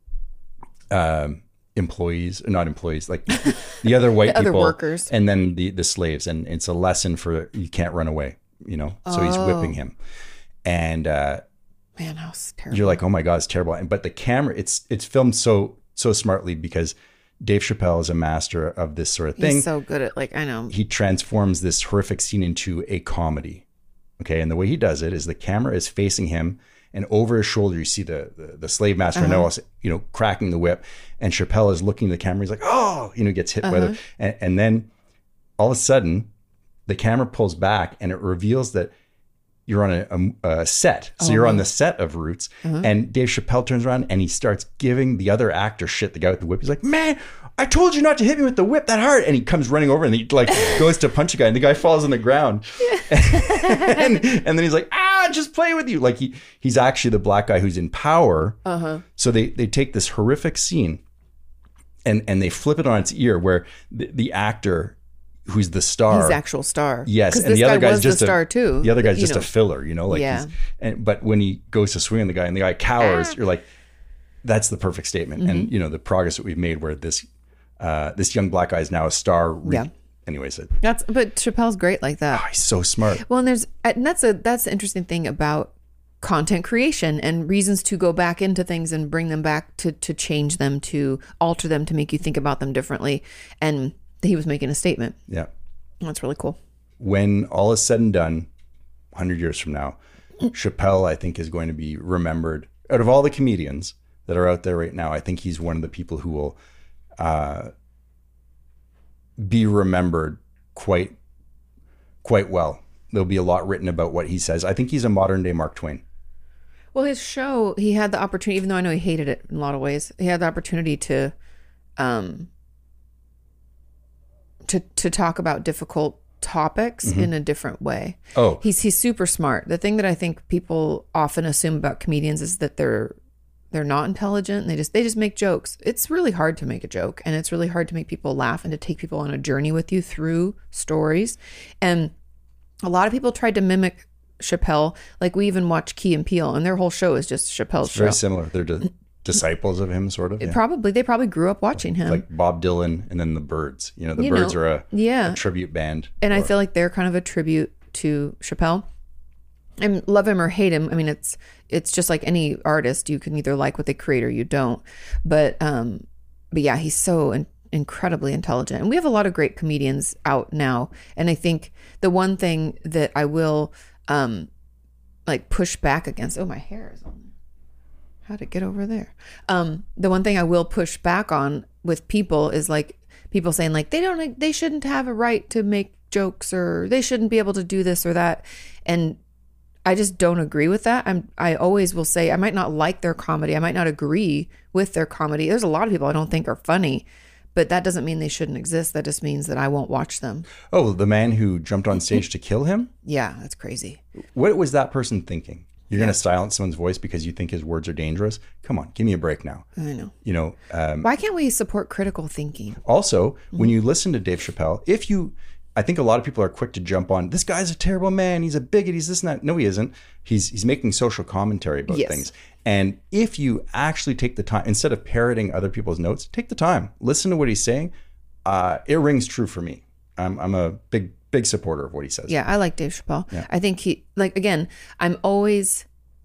um, employees, not employees, like the other white The other people, workers. and then the the slaves. And it's a lesson for you can't run away, you know. So he's whipping him, and uh, Man, how terrible. you're like, oh my God, it's terrible. And but the camera, it's it's filmed so so smartly because Dave Chappelle is a master of this sort of thing. He's so good at, like, I know. He transforms this horrific scene into a comedy. Okay. And the way he does it is the camera is facing him, and over his shoulder, you see the the, the slave master, Uh-huh. Noah, you know, cracking the whip. And Chappelle is looking at the camera. He's like, oh, you know, gets hit by Uh-huh. the, and, and then all of a sudden, the camera pulls back and it reveals that you're on a, a, a set. So Oh, you're on man. the set of Roots. And Dave Chappelle turns around and he starts giving the other actor shit, the guy with the whip. He's like, man, I told you not to hit me with the whip that hard. And he comes running over and he like goes to punch a guy and the guy falls on the ground. and, and then he's like, ah, just play with you. Like he he's actually the black guy who's in power. Uh-huh. So they, they take this horrific scene and, and they flip it on its ear where the, the actor who's the star. He's the actual star. Yes, 'Cause and this the other guy guy's was just the a star too. The other guy's You just know. a filler, you know, like Yeah. he's, and but when he goes to swing on the guy and the guy cowers, you're like, that's the perfect statement. Mm-hmm. And you know the progress that we've made where this uh, this young black guy is now a star. Re- Yeah. Anyways, it, That's but Chappelle's great like that. oh, he's so smart. Well, and there's and that's a that's the interesting thing about content creation and reasons to go back into things and bring them back to to change them, to alter them, to make you think about them differently. And he was making a statement. Yeah. That's really cool. When all is said and done, one hundred years from now, Chappelle, I think, is going to be remembered. Out of all the comedians that are out there right now, I think he's one of the people who will uh, be remembered quite, quite well. There'll be a lot written about what he says. I think he's a modern day Mark Twain. Well, his show, he had the opportunity, even though I know he hated it in a lot of ways, he had the opportunity to um, to to talk about difficult topics mm-hmm. in a different way. Oh, he's he's super smart. The thing that I think people often assume about comedians is that they're they're not intelligent and they just they just make jokes. It's really hard to make a joke, and it's really hard to make people laugh and to take people on a journey with you through stories. And a lot of people tried to mimic Chappelle. Like, we even watch Key and Peele, and their whole show is just Chappelle's it's show. very similar. They're di- disciples of him, sort of. Yeah. Probably they probably grew up watching him, like Bob Dylan, and then the Byrds. You know, the You Byrds know, are a, yeah. a tribute band. and or, I feel like they're kind of a tribute to Chappelle. And love him or hate him, I mean, it's it's just like any artist. You can either like what they create or you don't. But um, but yeah, he's so in- incredibly intelligent, and we have a lot of great comedians out now. And I think the one thing that I will um, like push back against. Oh, my hair is on. How to get over there? Um, the one thing I will push back on with people is like people saying like they don't, they shouldn't have a right to make jokes, or they shouldn't be able to do this or that, and I just don't agree with that. I'm, I always will say I might not like their comedy. I might not agree with their comedy. There's a lot of people I don't think are funny, but that doesn't mean they shouldn't exist. That just means that I won't watch them. Oh, the man who jumped on stage to kill him? Yeah, that's crazy. What was that person thinking? You're yeah. going to silence someone's voice because you think his words are dangerous? Come on, give me a break now. I know. You know. Um, Why can't we support critical thinking? Also, mm-hmm. when you listen to Dave Chappelle, if you... I think a lot of people are quick to jump on, this guy's a terrible man, he's a bigot, he's this and that. No, he isn't. He's he's making social commentary about yes. things. And if you actually take the time, instead of parroting other people's notes, take the time, listen to what he's saying. Uh, it rings true for me. I'm I'm a big, big supporter of what he says. Yeah, I like Dave Chappelle. Yeah. I think he, like, again, I'm always,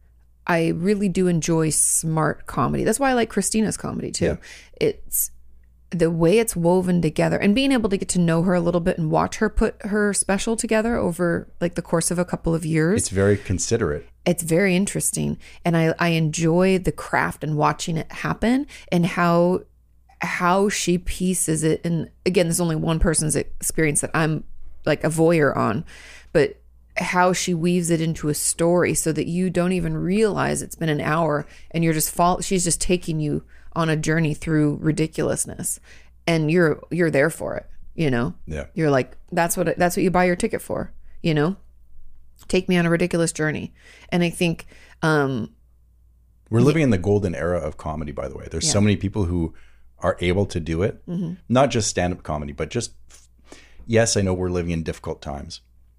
I really do enjoy smart comedy. That's why I like Christina's comedy too. Yeah. It's, the way it's woven together, and being able to get to know her a little bit and watch her put her special together over like the course of a couple of years. It's very considerate. It's very interesting. And I, I enjoy the craft and watching it happen, and how, how she pieces it. And again, there's only one person's experience that I'm like a voyeur on, but how she weaves it into a story so that you don't even realize it's been an hour and you're just fall. She's just taking you on a journey through ridiculousness, and you're you're there for it, you know. Yeah, you're like, that's what that's what you buy your ticket for, you know. Take me on a ridiculous journey. And I think um we're living yeah. in the golden era of comedy, by the way. There's yeah. so many people who are able to do it, mm-hmm. not just stand-up comedy, but just, yes, I know we're living in difficult times,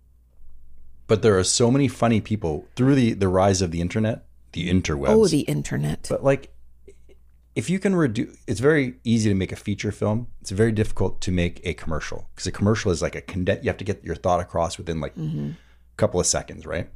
but there are so many funny people through the the rise of the internet, the interwebs. Oh, the internet. But like, if you can reduce, it's very easy to make a feature film. It's very difficult to make a commercial, because a commercial is like a condense. You have to get your thought across within like mm-hmm. a couple of seconds, right?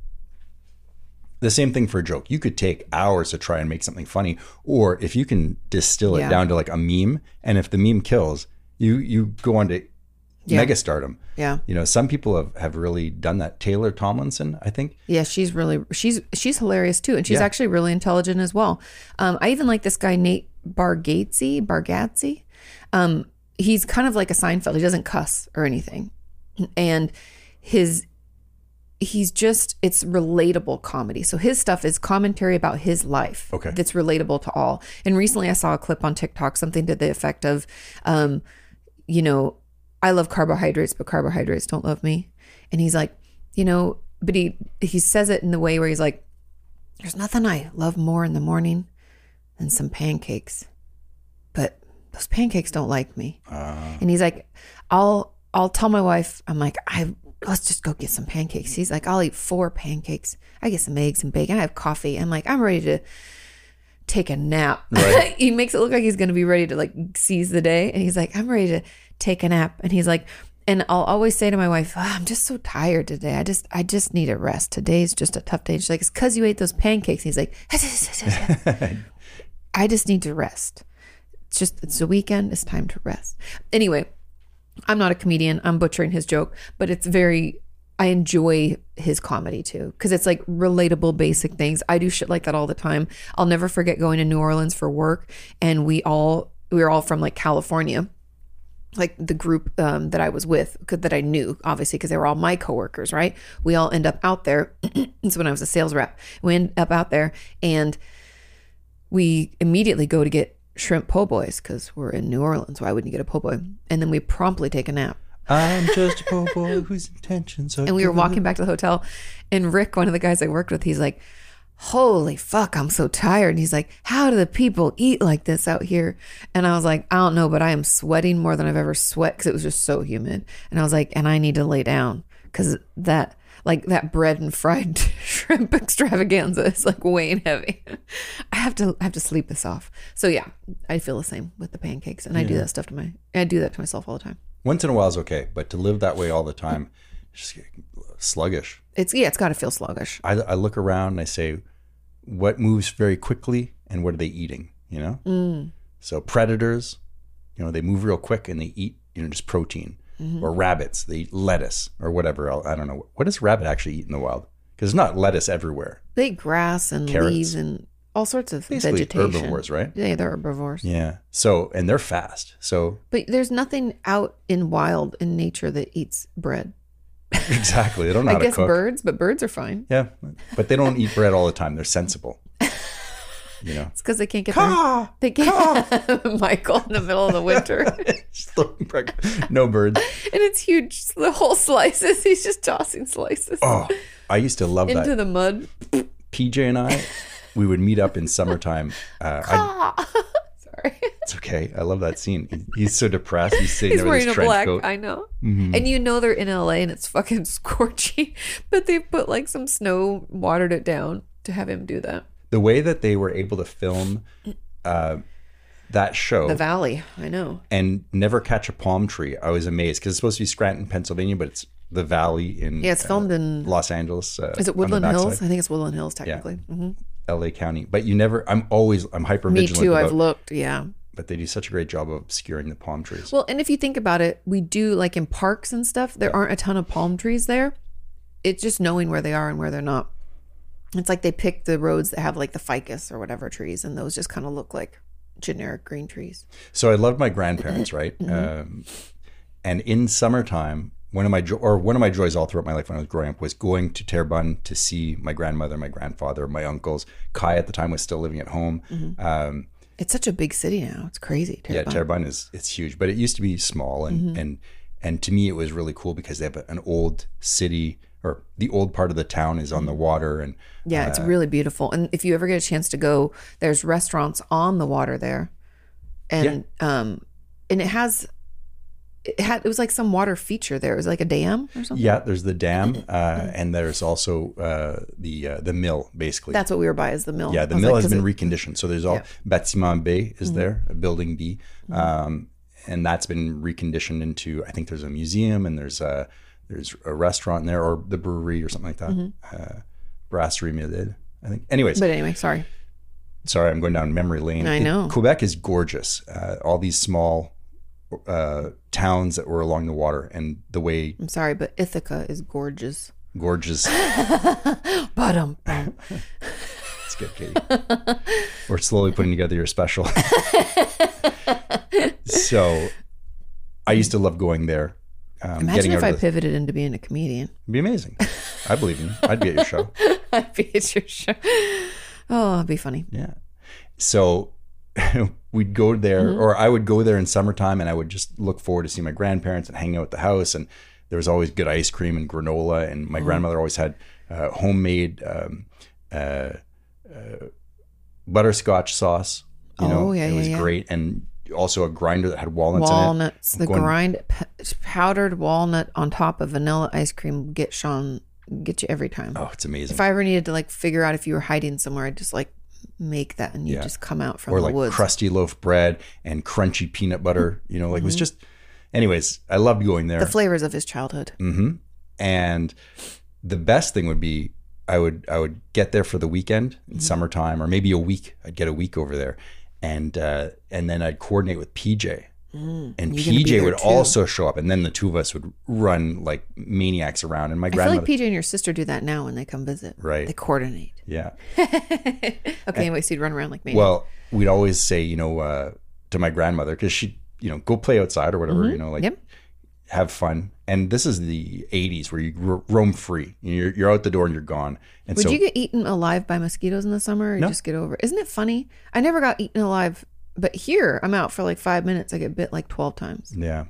The same thing for a joke. You could take hours to try and make something funny, or if you can distill it yeah. down to like a meme, and if the meme kills, you you go on to yeah. mega stardom. Yeah. You know, some people have, have really done that. Taylor Tomlinson, I think. Yeah, she's really, she's she's hilarious too. And she's yeah. actually really intelligent as well. Um, I even like this guy, Nate Bargatze, Bargatze. Um, he's kind of like a Seinfeld. He doesn't cuss or anything. And his, he's just, it's relatable comedy. So his stuff is commentary about his life. Okay. That's relatable to all. And recently I saw a clip on TikTok, something to the effect of, um, you know, I love carbohydrates, but carbohydrates don't love me. And he's like, you know, but he, he says it in the way where he's like, there's nothing I love more in the morning than some pancakes, but those pancakes don't like me. Uh. And he's like, I'll, I'll tell my wife, I'm like, I, let's just go get some pancakes. He's like, I'll eat four pancakes. I get some eggs and bacon. I have coffee. I'm like, I'm ready to take a nap. Right. He makes it look like he's going to be ready to like seize the day. And he's like, I'm ready to take a nap. And he's like, and I'll always say to my wife, oh, I'm just so tired today. I just, I just need a rest. Today's just a tough day. She's like, it's because you ate those pancakes. And he's like, I just need to rest. It's just, it's the weekend. It's time to rest. Anyway, I'm not a comedian. I'm butchering his joke, but it's very, I enjoy his comedy too, because it's like relatable, basic things. I do shit like that all the time. I'll never forget going to New Orleans for work, and we all, we were all from like California. Like the group um, that I was with, that I knew, obviously, because they were all my coworkers, right? We all end up out there. It's when I was a sales rep. We end up out there, and we immediately go to get shrimp po' boys because we're in New Orleans. Why wouldn't you get a po' boy? And then we promptly take a nap. I'm just a poor boy whose intentions are And we were good. walking back to the hotel, and Rick, one of the guys I worked with, he's like, holy fuck, I'm so tired. And he's like, how do the people eat like this out here? And I was like, I don't know, but I am sweating more than I've ever sweat because it was just so humid. And I was like, and I need to lay down because that, like that bread and fried shrimp extravaganza is like weighing heavy. I have to, I have to sleep this off. So yeah, I feel the same with the pancakes, and I do that stuff to my, I do that to myself all the time. Once in a while is okay, but to live that way all the time, it's just sluggish. It's, yeah, it's got to feel sluggish. I, I look around and I say, what moves very quickly and what are they eating? You know? Mm. So predators, you know, they move real quick and they eat, you know, just protein. Mm-hmm. Or rabbits, they eat lettuce or whatever else. I don't know. What does rabbit actually eat in the wild? Because there's not lettuce everywhere. They eat grass and Carrots. leaves and all sorts of Basically vegetation. herbivores, right? Yeah, they're herbivores. Yeah. So, and they're fast. So But there's nothing out in wild in nature that eats bread. exactly. They don't know I how guess to cook. birds, but birds are fine. Yeah. But they don't eat bread all the time. They're sensible. You know? It's because they can't get Caw! their, they can't Michael in the middle of the winter. Just throwing breakfast. No birds. And it's huge, the whole slices. He's just tossing slices Oh, I used to love into that. the mud. P J and I, we would meet up in summertime. Uh, I, Sorry. it's okay. I love that scene. He- He's so depressed. He's sitting He's there with wearing his a trench black, coat. I know. Mm-hmm. And you know they're in L A and it's fucking scorchy, but they put like some snow, watered it down to have him do that. The way that they were able to film uh, that show The Valley, I know. and never catch a palm tree, I was amazed because it's supposed to be Scranton, Pennsylvania, but it's the Valley in Yeah, it's filmed uh, in, Los Angeles. Uh, is it on the Woodland Hills? backside. I think it's Woodland Hills technically. hmm L A County. But you never, I'm always, I'm hyper Me vigilant too, about, I've looked, yeah. but they do such a great job of obscuring the palm trees. Well, and if you think about it, we do like in parks and stuff, there aren't a ton of palm trees there. It's just knowing where they are and where they're not. It's like they pick the roads that have like the ficus or whatever trees, and those just kind of look like generic green trees. So I loved my grandparents, right? Um, and in summertime, one of my jo- or one of my joys all throughout my life when I was growing up was going to Terrebonne to see my grandmother, my grandfather, my uncles. Kai at the time was still living at home. Um, It's such a big city now. It's crazy. yeah, Terrebonne. Terrebonne is it's huge, but it used to be small, and and and to me it was really cool because they have an old city, or the old part of the town is on the water, and Yeah, it's really beautiful. And if you ever get a chance to go, there's restaurants on the water there. And um and it has it had it was like some water feature there. It was like a dam or something. yeah, there's the dam, uh, and there's also uh, the uh, the mill, basically. That's what we were by is the mill. Yeah, the I was mill like, has 'cause been it- reconditioned. So there's all Yeah. Mm-hmm. Bâtiment B is there, a building B, um, and that's been reconditioned into. I think there's a museum and there's a there's a restaurant in there, or the brewery or something like that. Uh, Brasserie Mélède, I think. Anyways, Mm-hmm. But anyway, sorry. sorry, I'm going down memory lane. I It- know. Quebec is gorgeous. Uh, all these small uh, towns that were along the water, and the way I'm sorry, but Ithaca is gorgeous. gorgeous. But um, It's good, Katie. We're slowly putting together your special. So, I used to love going there. Um, imagine getting if out I of the, pivoted into being a comedian. it'd be amazing. I believe in you. I'd be at your show. I'd be at your show. Oh, it'd be funny. Yeah. So we'd go there, Mm-hmm. or I would go there in summertime, and I would just look forward to see my grandparents and hang out at the house. And there was always good ice cream and granola. And Mm-hmm. my grandmother always had uh, homemade um, uh, uh, butterscotch sauce. You know, Oh, yeah, it was yeah, yeah. great. And also a grinder that had walnuts, in it. Walnuts, the Going- grind, p- powdered walnut on top of vanilla ice cream get Sean get you every time. Oh, it's amazing. If I ever needed to like figure out if you were hiding somewhere, I'd just like make that and you Yeah. just come out from or the like woods. crusty loaf bread and crunchy peanut butter. You know, like it was just. Anyways, I loved going there. the flavors of his childhood. Mm-hmm. And the best thing would be I would I would get there for the weekend in Mm-hmm. summertime, or maybe a week. I'd get a week over there, and uh, and then I'd coordinate with P J, and you're gonna be P J there would too. also show up, and then the two of us would run like maniacs around. And my I feel grandmother, like P J and your sister do that now when they come visit. Right. They coordinate. yeah. Okay, anyway, so you'd run around like me. Well, we'd always say, you know, uh, to my grandmother, because she, you know, go play outside or whatever, you know, like. Yep. Have fun. And this is the eighties where you ro- roam free. You're, you're out the door and you're gone. And Would so you get eaten alive by mosquitoes in the summer or you No. just get over it? Isn't it funny? I never got eaten alive, but here I'm out for like five minutes. I get bit like twelve times. yeah,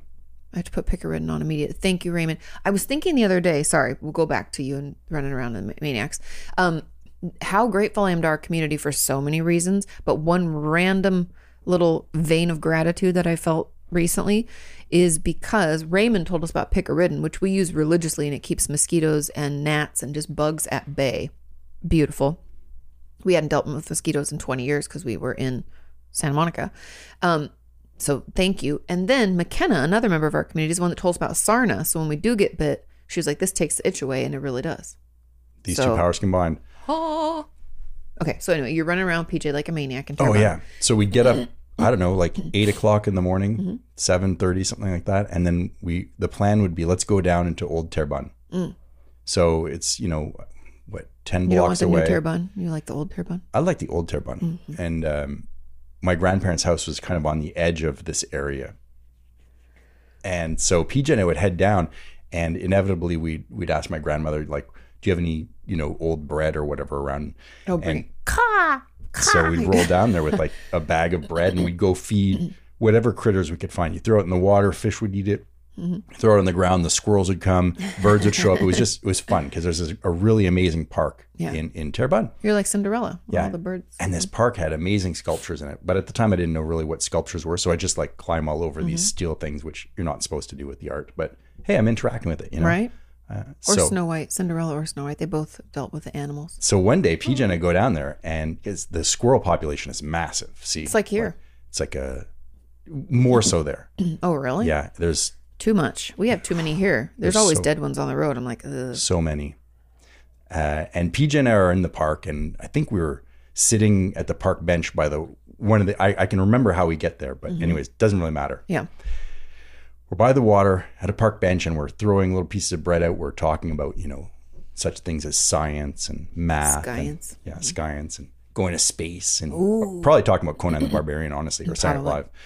I have to put Pick a Riddin on immediately. Thank you, Raymond. I was thinking the other day, sorry, we'll go back to you and running around in the Maniacs. Um, how grateful I am to our community for so many reasons, but one random little vein of gratitude that I felt recently is because Raymond told us about Pick a Riddin, which we use religiously, and it keeps mosquitoes and gnats and just bugs at bay. Beautiful. We hadn't dealt with mosquitoes in twenty years because we were in Santa Monica. Um, so thank you. And then McKenna, another member of our community, is the one that told us about Sarna. So when we do get bit, she was like, this takes the itch away, and it really does. These so, two powers combined. Oh. Okay, so anyway, you're running around P J like a maniac. And oh, yeah. So we get up, I don't know, like eight o'clock in the morning, mm-hmm. seven thirty, something like that. And then we, the plan would be, let's go down into Old Terrebonne. Mm. So it's, you know, what, ten you blocks don't want away. the new Terrebonne? You like the Old Terrebonne? I like the Old Terrebonne. Mm-hmm. And um, my grandparents' house was kind of on the edge of this area. And so P J and I would head down, and inevitably we'd, we'd ask my grandmother, like, do you have any, you know, old bread or whatever around? Oh, bring Caw, caw. So we'd roll down there with like a bag of bread, and we'd go feed whatever critters we could find. You throw it in the water, fish would eat it. Mm-hmm. Throw it on the ground, the squirrels would come, birds would show up. It was just, it was fun because there's this, a really amazing park yeah. in, in Terrebonne. You're like Cinderella. Yeah. All the birds. And this park had amazing sculptures in it. But at the time I didn't know really what sculptures were. So I just like climb all over mm-hmm. these steel things, which you're not supposed to do with the art. But hey, I'm interacting with it, you know? Right. Uh, or so, Snow White, Cinderella or Snow White. They both dealt with the animals. So one day P J and I go down there, and it's, the squirrel population is massive. See, it's like here. Like, it's like a, more so there. Oh, really? Yeah. There's, too much. We have too many here. There's, There's always so, dead ones on the road. I'm like, ugh. So many. Uh, and P J and I are in the park, and I think we were sitting at the park bench by the one of the. I, I can remember how we get there, but mm-hmm. anyways, doesn't really matter. Yeah. We're by the water at a park bench, and we're throwing little pieces of bread out. We're talking about, you know, such things as science and math. Science. And, yeah, mm-hmm. science and going to space, and Ooh. probably talking about Conan the Barbarian, honestly, or Saturday Night Live.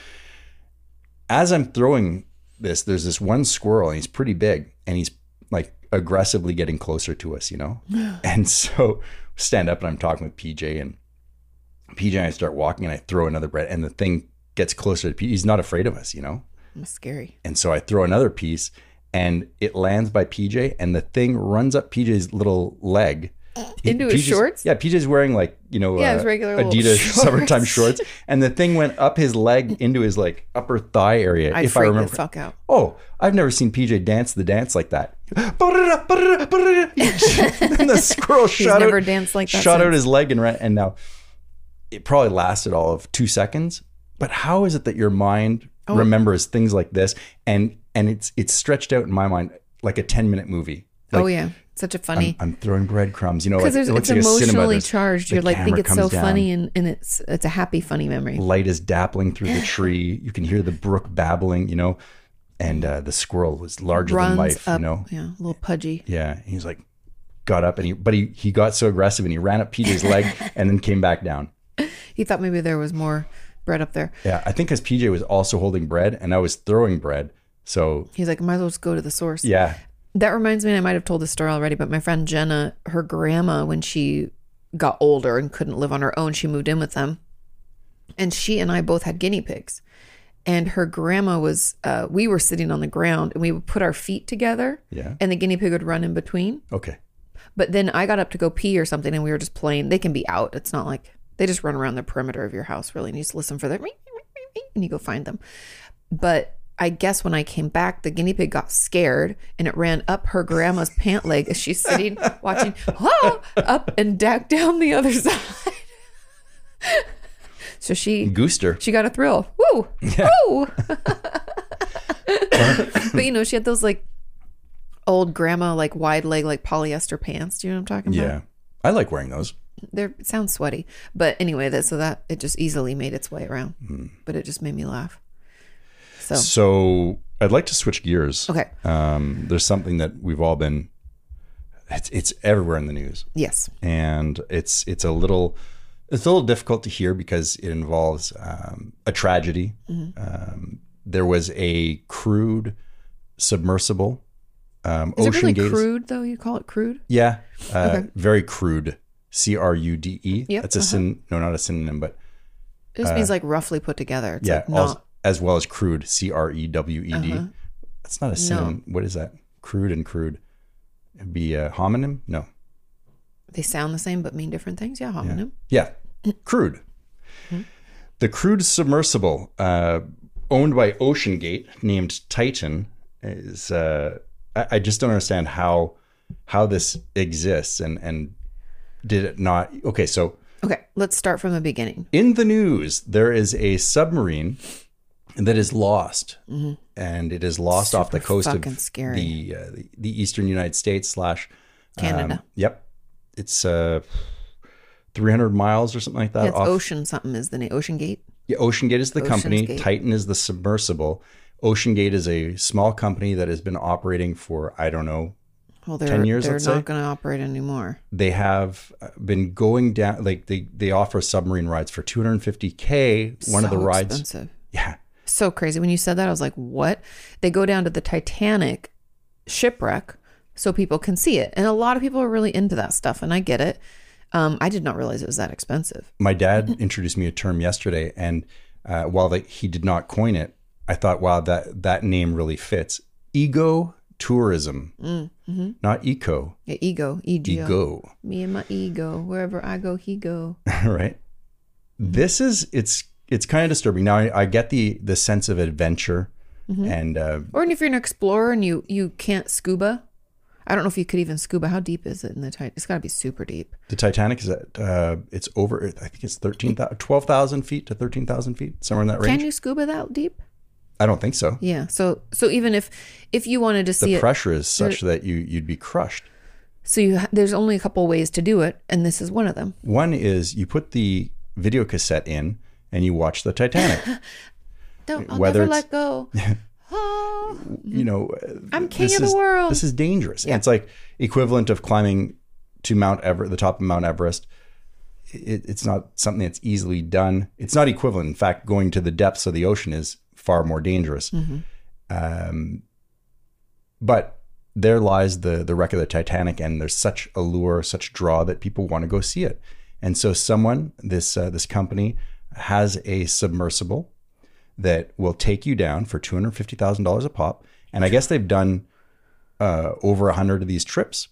As I'm throwing this, there's this one squirrel, and he's pretty big, and he's like aggressively getting closer to us, you know? And so stand up, and I'm talking with P J, and P J and I start walking, and I throw another bread, and the thing gets closer to P J. He's not afraid of us, you know? That's scary. And so I throw another piece, and it lands by P J, and the thing runs up P J's little leg. Into his P J's, shorts? Yeah, P J's wearing like, you know, yeah, uh, his regular Adidas shorts. summertime shorts. And the thing went up his leg into his like upper thigh area. I'd if freak I remember. the fuck out. Oh, I've never seen P J dance the dance like that. And the squirrel He's shot, never out, danced like that shot since. out his leg and ran. And now it probably lasted all of two seconds. But how is it that your mind oh. remembers things like this? And and it's it's stretched out in my mind like a ten minute movie. Like, oh, yeah. Such a funny. I'm, I'm throwing breadcrumbs, you know. Because it, it it's like emotionally cinema, charged. You're like, think it's so down. funny, and, and it's it's a happy, funny memory. Light is dappling through the tree. You can hear the brook babbling, you know. And uh, the squirrel was larger Runs than life, up, you know. Yeah, a little pudgy. Yeah, he's like, got up, and he, but he he got so aggressive, and he ran up P J's leg, and then came back down. He thought maybe there was more bread up there. Yeah, I think because P J was also holding bread, and I was throwing bread, so he's like, might as well just go to the source. Yeah. That reminds me, and I might have told this story already, but my friend Jenna, her grandma, when she got older and couldn't live on her own, she moved in with them. And she and I both had guinea pigs. And her grandma was, uh, we were sitting on the ground, and we would put our feet together. Yeah. And the guinea pig would run in between. Okay. But then I got up to go pee or something, and we were just playing. They can be out. It's not like, they just run around the perimeter of your house, really. And you just listen for the, and you go find them. But I guess when I came back, the guinea pig got scared, and it ran up her grandma's pant leg as she's sitting watching, ah, up and back down the other side. So she goosed her. She got a thrill. Woo! Yeah. Woo! But you know, she had those like old grandma, like wide leg, like polyester pants. Do you know what I'm talking about? Yeah, I like wearing those. They're, it sounds sweaty, but anyway, that so that it just easily made its way around. Mm. But it just made me laugh. So. so I'd like to switch gears. Okay. Um, there's something that we've all been, it's, it's everywhere in the news. Yes. And it's, it's a little, it's a little difficult to hear because it involves um, a tragedy. Mm-hmm. Um, there was a crude submersible. Um, Is Ocean it really Gate crude though? You call it crude? Yeah. Uh, okay. Very crude. C R U D E. Yep. That's a uh-huh. syn, no, not a synonym, but. It just uh, means like roughly put together. It's yeah. like not. Also, as well as crude, C R E W E D. Uh-huh. That's not a synonym. What is that? Crude and crude. It'd be a homonym? No. They sound the same but mean different things. Yeah, homonym. Yeah. yeah. Crude. Mm-hmm. The crude submersible, uh, owned by OceanGate, named Titan, is. Uh, I, I just don't understand how how this exists, and and did it not? Okay, so okay, let's start from the beginning. In the news, there is a submarine that is lost, mm-hmm. and it is lost Super off the coast of scary. the, uh, the the eastern United States slash Canada. Um, yep, it's uh, three hundred miles or something like that. Yeah, it's off, Ocean something is the name. OceanGate. Yeah, OceanGate is the Ocean's company. Gate. Titan is the submersible. OceanGate is a small company that has been operating for, I don't know, well, they're, ten years, they're let's not say. going to operate anymore. They have been going down, like they, they offer submarine rides for two hundred fifty K. One so of the rides. Expensive. Yeah. So crazy. When you said that, I was like, what? They go down to the Titanic shipwreck so people can see it. And a lot of people are really into that stuff. And I get it. Um, I did not realize it was that expensive. My dad introduced me a term yesterday. And uh, while they, he did not coin it, I thought, wow, that, that name really fits. Ego tourism, mm, mm-hmm. not eco. Yeah, ego, ego. Ego. Me and my ego. Wherever I go, he go. Right. This is, it's, it's kind of disturbing. Now I, I get the, the sense of adventure mm-hmm. and, uh, or if you're an explorer and you, you can't scuba. I don't know if you could even scuba. How deep is it in the Titanic? It's got to be super deep. The Titanic is at, uh, it's over, I think it's thirteen, twelve thousand feet to thirteen thousand feet, somewhere in that range. Can you scuba that deep? I don't think so. Yeah. So, so even if, if you wanted to see the it, pressure is such that you, you'd be crushed. So you, there's only a couple ways to do it. And this is one of them. One is you put the video cassette in and you watch the Titanic. Don't, I'll Whether never it's- let go. Oh, You know, I'm king this of the is- world. This is dangerous. Yeah. It's like equivalent of climbing to Mount Everest, the top of Mount Everest. It, it's not something that's easily done. It's not equivalent. In fact, going to the depths of the ocean is far more dangerous. Mm-hmm. Um, but there lies the the wreck of the Titanic, and there's such allure, such draw that people want to go see it. And so, someone, this uh, this company, has a submersible that will take you down for two hundred fifty thousand dollars a pop. And I guess they've done uh, over a hundred of these trips.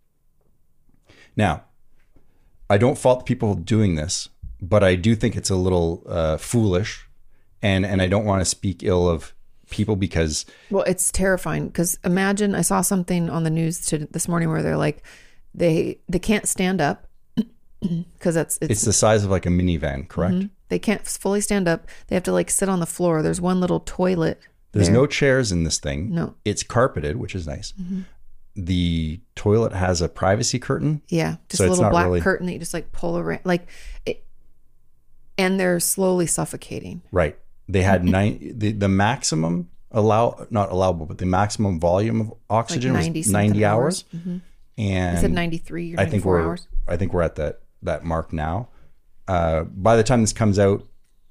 Now, I don't fault the people doing this, but I do think it's a little uh, foolish. And and I don't want to speak ill of people because... Well, it's terrifying because imagine, I saw something on the news to, this morning where they're like, they they can't stand up because that's... It's, it's the size of like a minivan, correct? Mm-hmm. They can't fully stand up. They have to like sit on the floor. There's one little toilet. There's there. no chairs in this thing. No. It's carpeted, which is nice. Mm-hmm. The toilet has a privacy curtain. Yeah, just So a it's little not black really- curtain that you just like pull around. Like, it, and they're slowly suffocating. Right. They had nine, the, the maximum allow, not allowable, but the maximum volume of oxygen Like was ninety ninety hours. hours. Mm-hmm. And I said ninety-three or I think ninety-four we're, hours. I think we're at that, that mark now. Uh, by the time this comes out,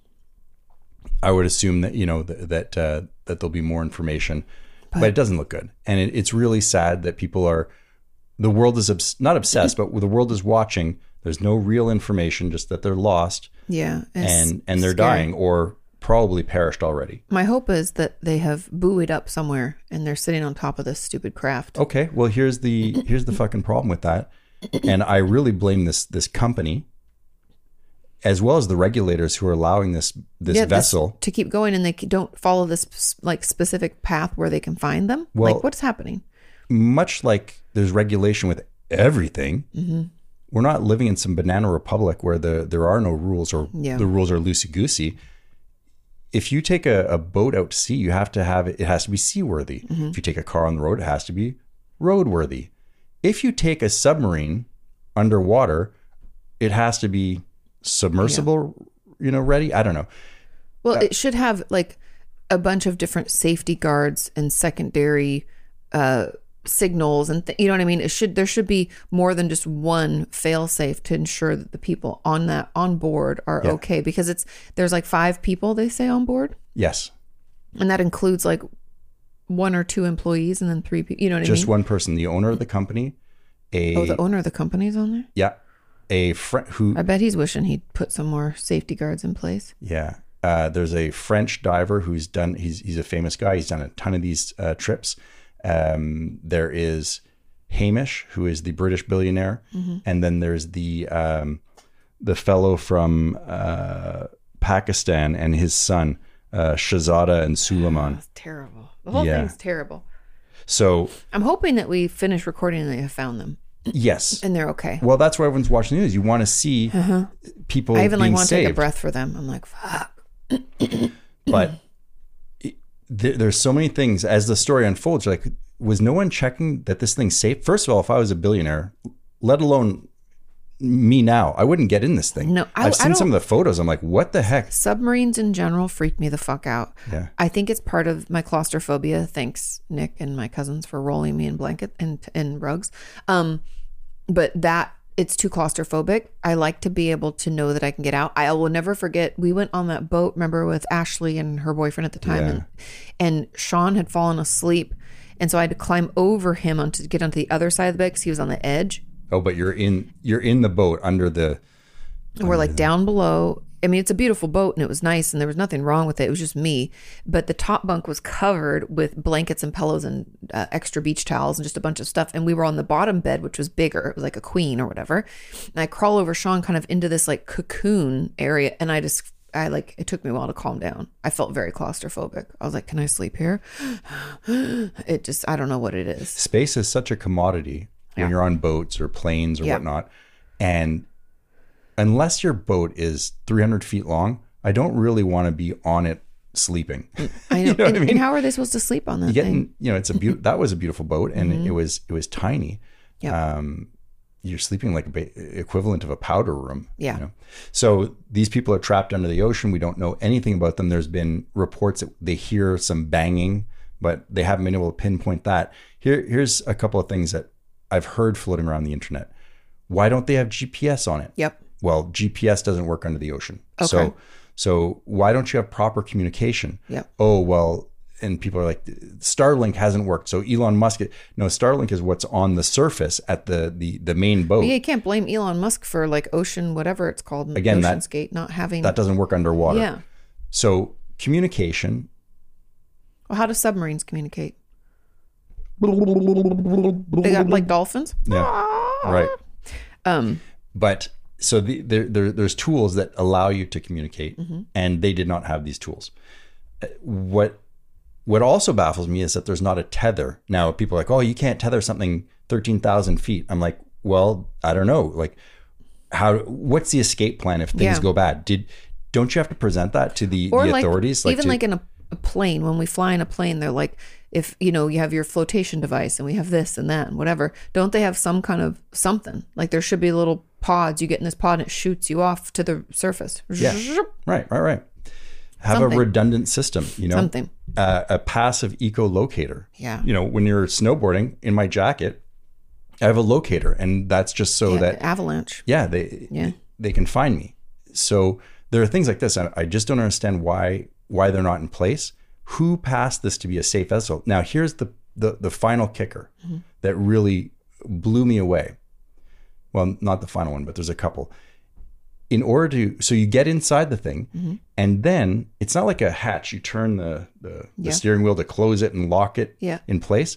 I would assume that, you know, th- that, uh, that there'll be more information, but, but it doesn't look good. And it, it's really sad that people are, the world is obs- not obsessed, but the world is watching. There's no real information, just that they're lost. Yeah. And, and they're scary. dying or probably perished already. My hope is that they have buoyed up somewhere and they're sitting on top of this stupid craft. Okay, well here's the here's the fucking problem with that, and I really blame this this company, as well as the regulators who are allowing this this Yeah, vessel to keep going, and they don't follow this like specific path where they can find them. Well- like what's happening? much like there's regulation with everything. Mm-hmm. We're not living in some banana republic where the there are no rules or Yeah. the rules are loosey goosey. If you take a, a boat out to sea, you have to have it. It has to be seaworthy. Mm-hmm. If you take a car on the road, it has to be roadworthy. If you take a submarine underwater, it has to be submersible, you know, ready. I don't know. Well, it should have like a bunch of different safety guards and secondary uh, signals, and th- you know what I mean. It should there should be more than just one fail-safe to ensure that the people on that on board are Yeah. okay. Because it's there's like five people they say on board, Yes, and that includes like one or two employees, and then three people. You know what just I mean? one person, the owner of the company, a Oh, the owner of the company's on there. yeah, a friend who I bet he's wishing he'd put some more safety guards in place. yeah, Uh, there's a French diver who's done. He's he's a famous guy. He's done a ton of these uh, trips. Um, there is Hamish, who is the British billionaire, mm-hmm. and then there's the um, the fellow from uh, Pakistan and his son, uh, Shahzada and Suleiman. That's terrible. The whole Yeah. thing's terrible. So I'm hoping that we finish recording and they have found them yes, and they're okay. well, that's why everyone's watching the news. You want to see people I even like being want to take a saved. breath for them. I'm like, fuck. But it, there, there's so many things as the story unfolds. You're like, was no one checking that this thing's safe? First of all, if I was a billionaire, let alone me now, I wouldn't get in this thing. No, I- I've I seen some of don't- the photos. I'm like, what the heck? Submarines in general freak me the fuck out. Yeah. I think it's part of my claustrophobia. Thanks, Nick and my cousins, for rolling me in blanket and in rugs. Um, but that it's too claustrophobic. I like to be able to know that I can get out. I will never forget. We went on that boat, remember, with Ashley and her boyfriend at the time, Yeah. and and Sean had fallen asleep, and so I had to climb over him onto to get onto the other side of the bed because he was on the edge. Oh, but you're in you're in the boat under the. And we're like down below. I mean, it's a beautiful boat and it was nice and there was nothing wrong with it. It was just me. But the top bunk was covered with blankets and pillows and uh, extra beach towels and just a bunch of stuff. And we were on the bottom bed, which was bigger. It was like a queen or whatever. And I crawl over Sean kind of into this like cocoon area. And I just, I like, it took me a while to calm down. I felt very claustrophobic. I was like, can I sleep here? It just, I don't know what it is. Space is such a commodity Yeah. when you're on boats or planes or Yeah. whatnot, and unless your boat is three hundred feet long, I don't really want to be on it sleeping. I know. You know and, what I mean? and how are they supposed to sleep on that You thing? getting, you know, it's a beautiful. That was a beautiful boat, and Mm-hmm. it was it was tiny. Yeah. Um, you're sleeping like a ba- equivalent of a powder room. Yeah. You know? So these people are trapped under the ocean. We don't know anything about them. There's been reports that they hear some banging, but they haven't been able to pinpoint that. Here, here's a couple of things that I've heard floating around the internet. Why don't they have G P S on it? Yep. Well, G P S doesn't work under the ocean. Okay. So, so why don't you have proper communication? Yep. Oh, well, and people are like, Starlink hasn't worked. So Elon Musk, no, Starlink is what's on the surface at the the, the main boat. Yeah, you can't blame Elon Musk for like ocean, whatever it's called, Again, that- Ocean's Gate not having. That doesn't work underwater. Yeah. So communication. Well, how do submarines communicate? They got like dolphins. Yeah. Right. Um. But so the, there, there, there's tools that allow you to communicate, Mm-hmm. and they did not have these tools. Uh, What what also baffles me is that there's not a tether. Now people are like, oh, you can't tether something thirteen thousand feet. I'm like, well, I don't know. Like, how? What's the escape plan if things Yeah. go bad? Did don't you have to present that to the, Or the like authorities? even to- like in a, a plane, when we fly in a plane, they're like, if you know you have your flotation device and we have this and that and whatever, don't they have some kind of something? Like there should be little pods. You get in this pod and it shoots you off to the surface. Yeah. Right, right, right. Have Something. a redundant system, you know, Something. Uh, a passive echolocator. Yeah. You know, when you're snowboarding, in my jacket, I have a locator, and that's just so Yeah, that avalanche. yeah, they Yeah. they can find me. So there are things like this. I, I just don't understand why why they're not in place. Who passed this to be a safe vessel? Now here's the the, the final kicker Mm-hmm. that really blew me away. Well, not the final one, but there's a couple. In order to, so you get inside the thing, Mm-hmm. and then it's not like a hatch. You turn the the, the Yeah. steering wheel to close it and lock it Yeah. in place.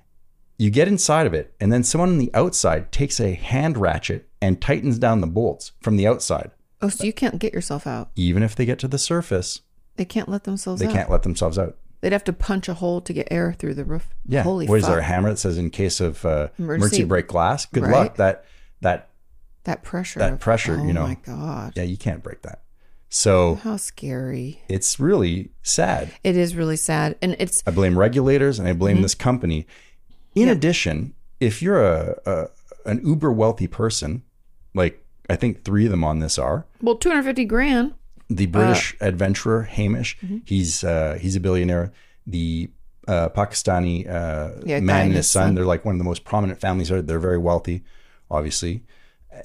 You get inside of it, and then someone on the outside takes a hand ratchet and tightens down the bolts from the outside. Oh, so you can't get yourself out. Even if they get to the surface, They can't let themselves they out. can't let themselves out. They'd have to punch a hole to get air through the roof. Yeah. Holy what is fuck. there a hammer that says in case of uh, Emergency- emergency break glass? Good Right. luck. That that That pressure. that of- pressure, oh you know. my God. yeah, you can't break that. So How scary. it's really sad. It is really sad. And it's, I blame regulators and I blame Mm-hmm. this company. In addition, if you're a, a an uber wealthy person, like I think three of them on this are, well, two hundred fifty grand. the British adventurer Hamish, Mm-hmm. he's uh, he's a billionaire. The uh, Pakistani uh, Yeah, guy man and and his his son, son. they're like one of the most prominent families. They're they're very wealthy, obviously. Uh,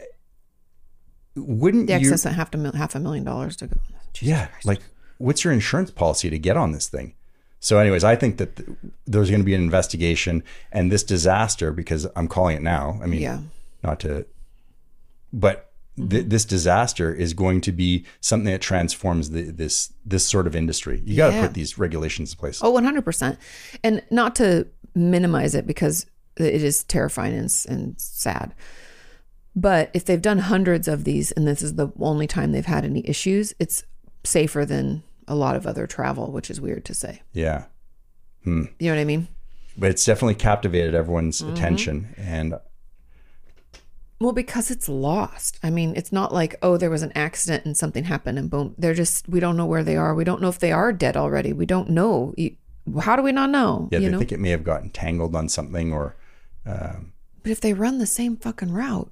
Wouldn't The you? excess at half a, mil- half a million dollars to go. Jesus Yeah, Christ. like what's your insurance policy to get on this thing? So, anyways, I think that th- there's going to be an investigation, and this disaster, because I'm calling it now. I mean, Yeah. not to, but th- this disaster is going to be something that transforms the, this this sort of industry. You got to Yeah. put these regulations in place. Oh, one hundred percent. And not to minimize it because it is terrifying and, and sad. But if they've done hundreds of these and this is the only time they've had any issues, it's safer than a lot of other travel, which is weird to say. Yeah. You know what I mean? But it's definitely captivated everyone's Mm-hmm. attention. And Well, because it's lost. I mean, it's not like, oh, there was an accident and something happened and boom. They're just, we don't know where they are. We don't know if they are dead already. We don't know. You, how do we not know? yeah, you they know? think it may have gotten tangled on something or, um, But if they run the same fucking route.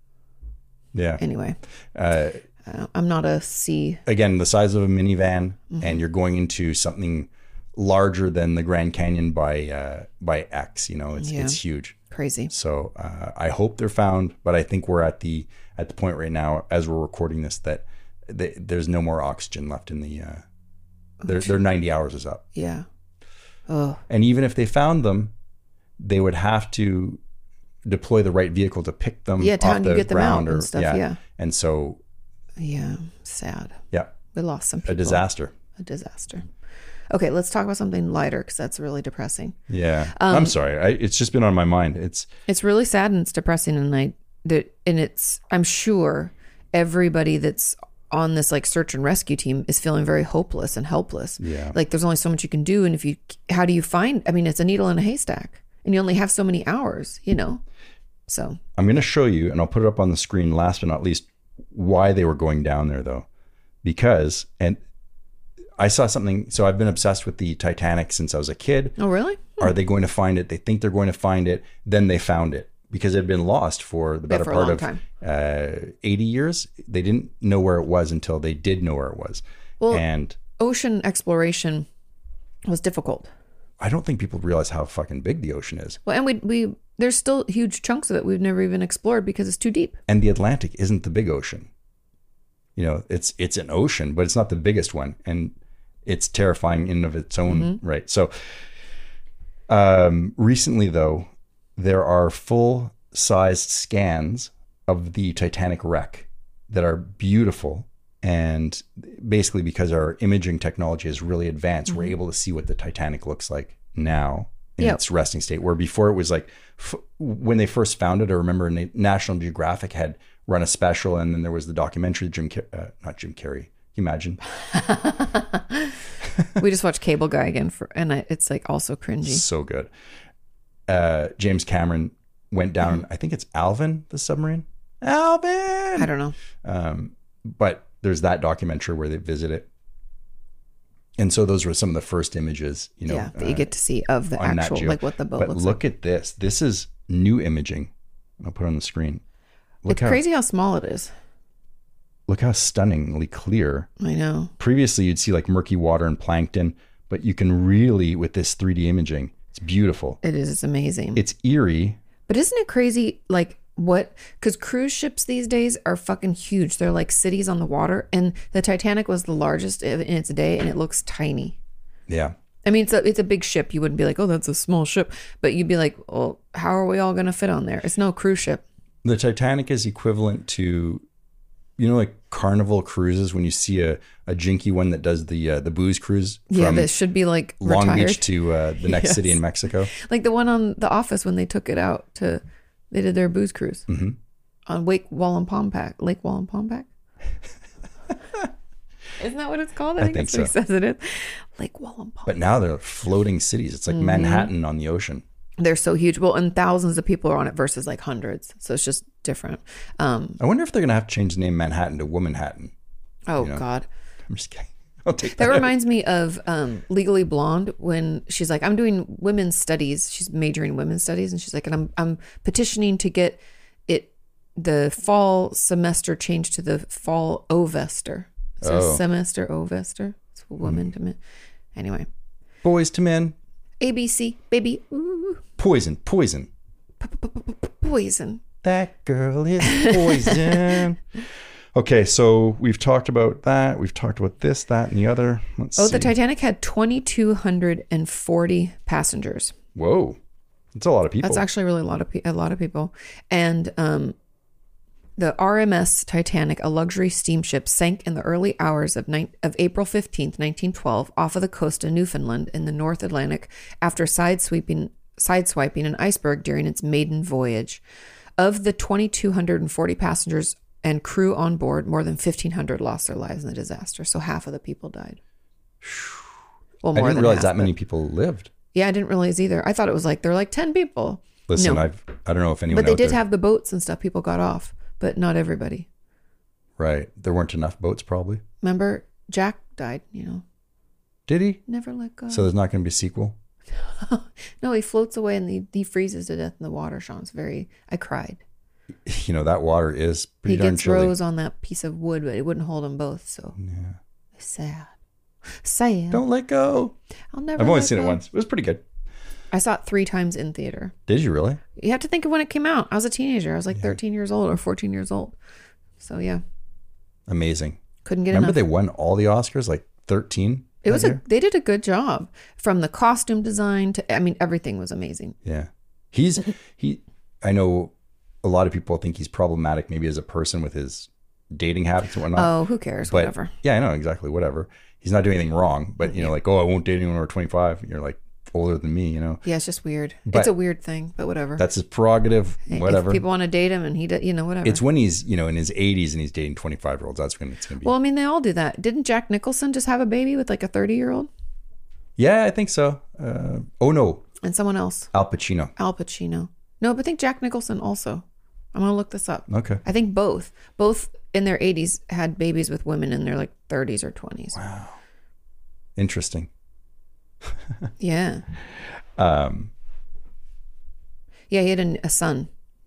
yeah. Anyway, Uh, uh, I'm not a C. again, the size of a minivan, Mm-hmm. and you're going into something larger than the Grand Canyon by uh, by X. You know, it's Yeah. it's huge. Crazy. So uh, I hope they're found, but I think we're at the at the point right now, as we're recording this, that they, there's no more oxygen left in the. Uh, their their ninety hours is up, Yeah. Oh, and even if they found them, they would have to deploy the right vehicle to pick them. Yeah, off time to the get them ground out and stuff, yeah. and so yeah. Sad. yeah, We lost some people. a disaster. A disaster. Okay, let's talk about something lighter because that's really depressing. Yeah, Um, I'm sorry. I, it's just been on my mind. It's It's really sad and it's depressing, and I that and it's I'm sure everybody that's on this like search and rescue team is feeling very hopeless and helpless. Yeah. Like there's only so much you can do, and if you how do you find? I mean, it's a needle in a haystack, and you only have so many hours, you know. So I'm going to show you, and I'll put it up on the screen last but not least, why they were going down there though. Because, and I saw something, so I've been obsessed with the Titanic since I was a kid. oh really? Are they going to find it? They think they're going to find it. Then they found it because it had been lost for the better for a part long of time. uh, eighty years. They didn't know where it was until they did know where it was. Well, and Ocean exploration was difficult. I don't think people realize how fucking big the ocean is. Well, and we we there's still huge chunks of it we've never even explored because it's too deep. And the Atlantic isn't the big ocean. You know, it's it's an ocean, but it's not the biggest one, and it's terrifying in and of its own Mm-hmm. right. So, um, recently though, there are full-sized scans of the Titanic wreck that are beautiful, and basically because our imaging technology is really advanced, we're able to see what the Titanic looks like now in Yep. its resting state. Where before it was like, f- when they first found it, I remember Na- National Geographic had run a special, and then there was the documentary, Jim, Car- uh, not Jim Carrey. Can you imagine? We just watched Cable Guy again for, and I, it's like also cringy. So good. Uh, James Cameron went down, I think it's Alvin, the submarine. Alvin! I don't know. Um, but there's that documentary where they visit it. And so those were some of the first images, you know. yeah, that uh, you get to see of the on Nat actual, Geo. like what the boat But looks look like. at this. This is new imaging. I'll put it on the screen. Look It's how, crazy how small it is. Look how stunningly clear. I know. Previously, you'd see like murky water and plankton, but you can really, with this three D imaging, it's beautiful. It is. It's amazing. It's eerie. But isn't it crazy? Like what? Because cruise ships these days are fucking huge. They're like cities on the water, and the Titanic was the largest in its day, and it looks tiny. Yeah. I mean, it's a it's a big ship. You wouldn't be like, oh, that's a small ship, but you'd be like, well, how are we all going to fit on there? It's no cruise ship. The Titanic is equivalent to, you know, like Carnival cruises when you see a, a jinky one that does the uh, the booze cruise from Yeah, this should be like Long retired. Beach to uh, the next city Yes. in Mexico. Like the one on The Office when they took it out to, they did their booze cruise Mm-hmm. on Wake Wallenpaupack, Lake Wallenpaupack. Isn't that what it's called? I, I think, think that's what so. he says it is. Lake Wallenpaupack. But now they're floating cities. It's like Mm-hmm. Manhattan on the ocean. They're so huge. Well, and thousands of people are on it versus like hundreds. So it's just different. Um, I wonder if they're going to have to change the name Manhattan to Womanhattan. oh, know. God. I'm just kidding. I'll take that. That out. reminds me of um, Legally Blonde when she's like, I'm doing women's studies. She's majoring in women's studies. And she's like, and I'm, I'm petitioning to get it, the fall semester changed to the fall ovester. So Oh. semester ovester. It's woman to men. Anyway, Boys to men. A B C, baby. Ooh, Poison. Poison. poison. That girl is poison. Okay, so we've talked about that. We've talked about this, that, and the other. Let's Oh, see. the Titanic had two thousand two hundred forty passengers. Whoa. That's a lot of people. That's actually really a lot of pe- a lot of people, and um, the R M S Titanic, a luxury steamship, sank in the early hours of, ni- of April fifteenth, nineteen twelve, off of the coast of Newfoundland in the North Atlantic after sidesweeping, sideswiping an iceberg during its maiden voyage. Of the two thousand two hundred forty passengers and crew on board, more than fifteen hundred lost their lives in the disaster. So half of the people died. Well, more I didn't than realize half, that many but- people lived. Yeah, I didn't realize either. I thought it was like, there were like ten people. Listen, No. I've, I don't know if anyone But they out did there- have the boats and stuff. People got off, but not everybody. Right. There weren't enough boats probably. Remember, Jack died, you know, Did he? never let go. So there's not going to be a sequel? No, he floats away and he, he freezes to death in the water, Sean. It's very, I cried. You know, that water is pretty He darn gets chilly. Rose on that piece of wood, but it wouldn't hold them both. So Yeah. sad. Sad. Don't let go. I'll never I've only let seen it go. once. It was pretty good. I saw it three times in theater. Did you really? You have to think of when it came out. I was a teenager. I was like thirteen years old or fourteen years old. So yeah, Amazing. couldn't get Remember enough. they won all the Oscars, like thirteen? It that was a, year? they did a good job from the costume design to, I mean, everything was amazing. Yeah. He's, he, I know a lot of people think he's problematic maybe as a person with his dating habits and whatnot. Oh, who cares? But Whatever. yeah, I know exactly. Whatever. He's not doing anything wrong, but you know, like, oh, I won't date anyone over twenty-five. You're like older than me, you know, Yeah, it's just weird. But it's a weird thing, but whatever. that's his prerogative. Whatever. If people want to date him and he, did, you know, whatever. It's when he's, you know, in his eighties and he's dating twenty-five year olds. That's when it's going to be. Well, I mean, they all do that. Didn't Jack Nicholson just have a baby with like a thirty year old yeah, I think so. Uh, oh no, and someone else? Al Pacino. Al Pacino. No, but I think Jack Nicholson also. I'm going to look this up. Okay. I think both, both in their eighties had babies with women in their like thirties or twenties. Wow. Interesting. Yeah. Um, Yeah, he had a, a son.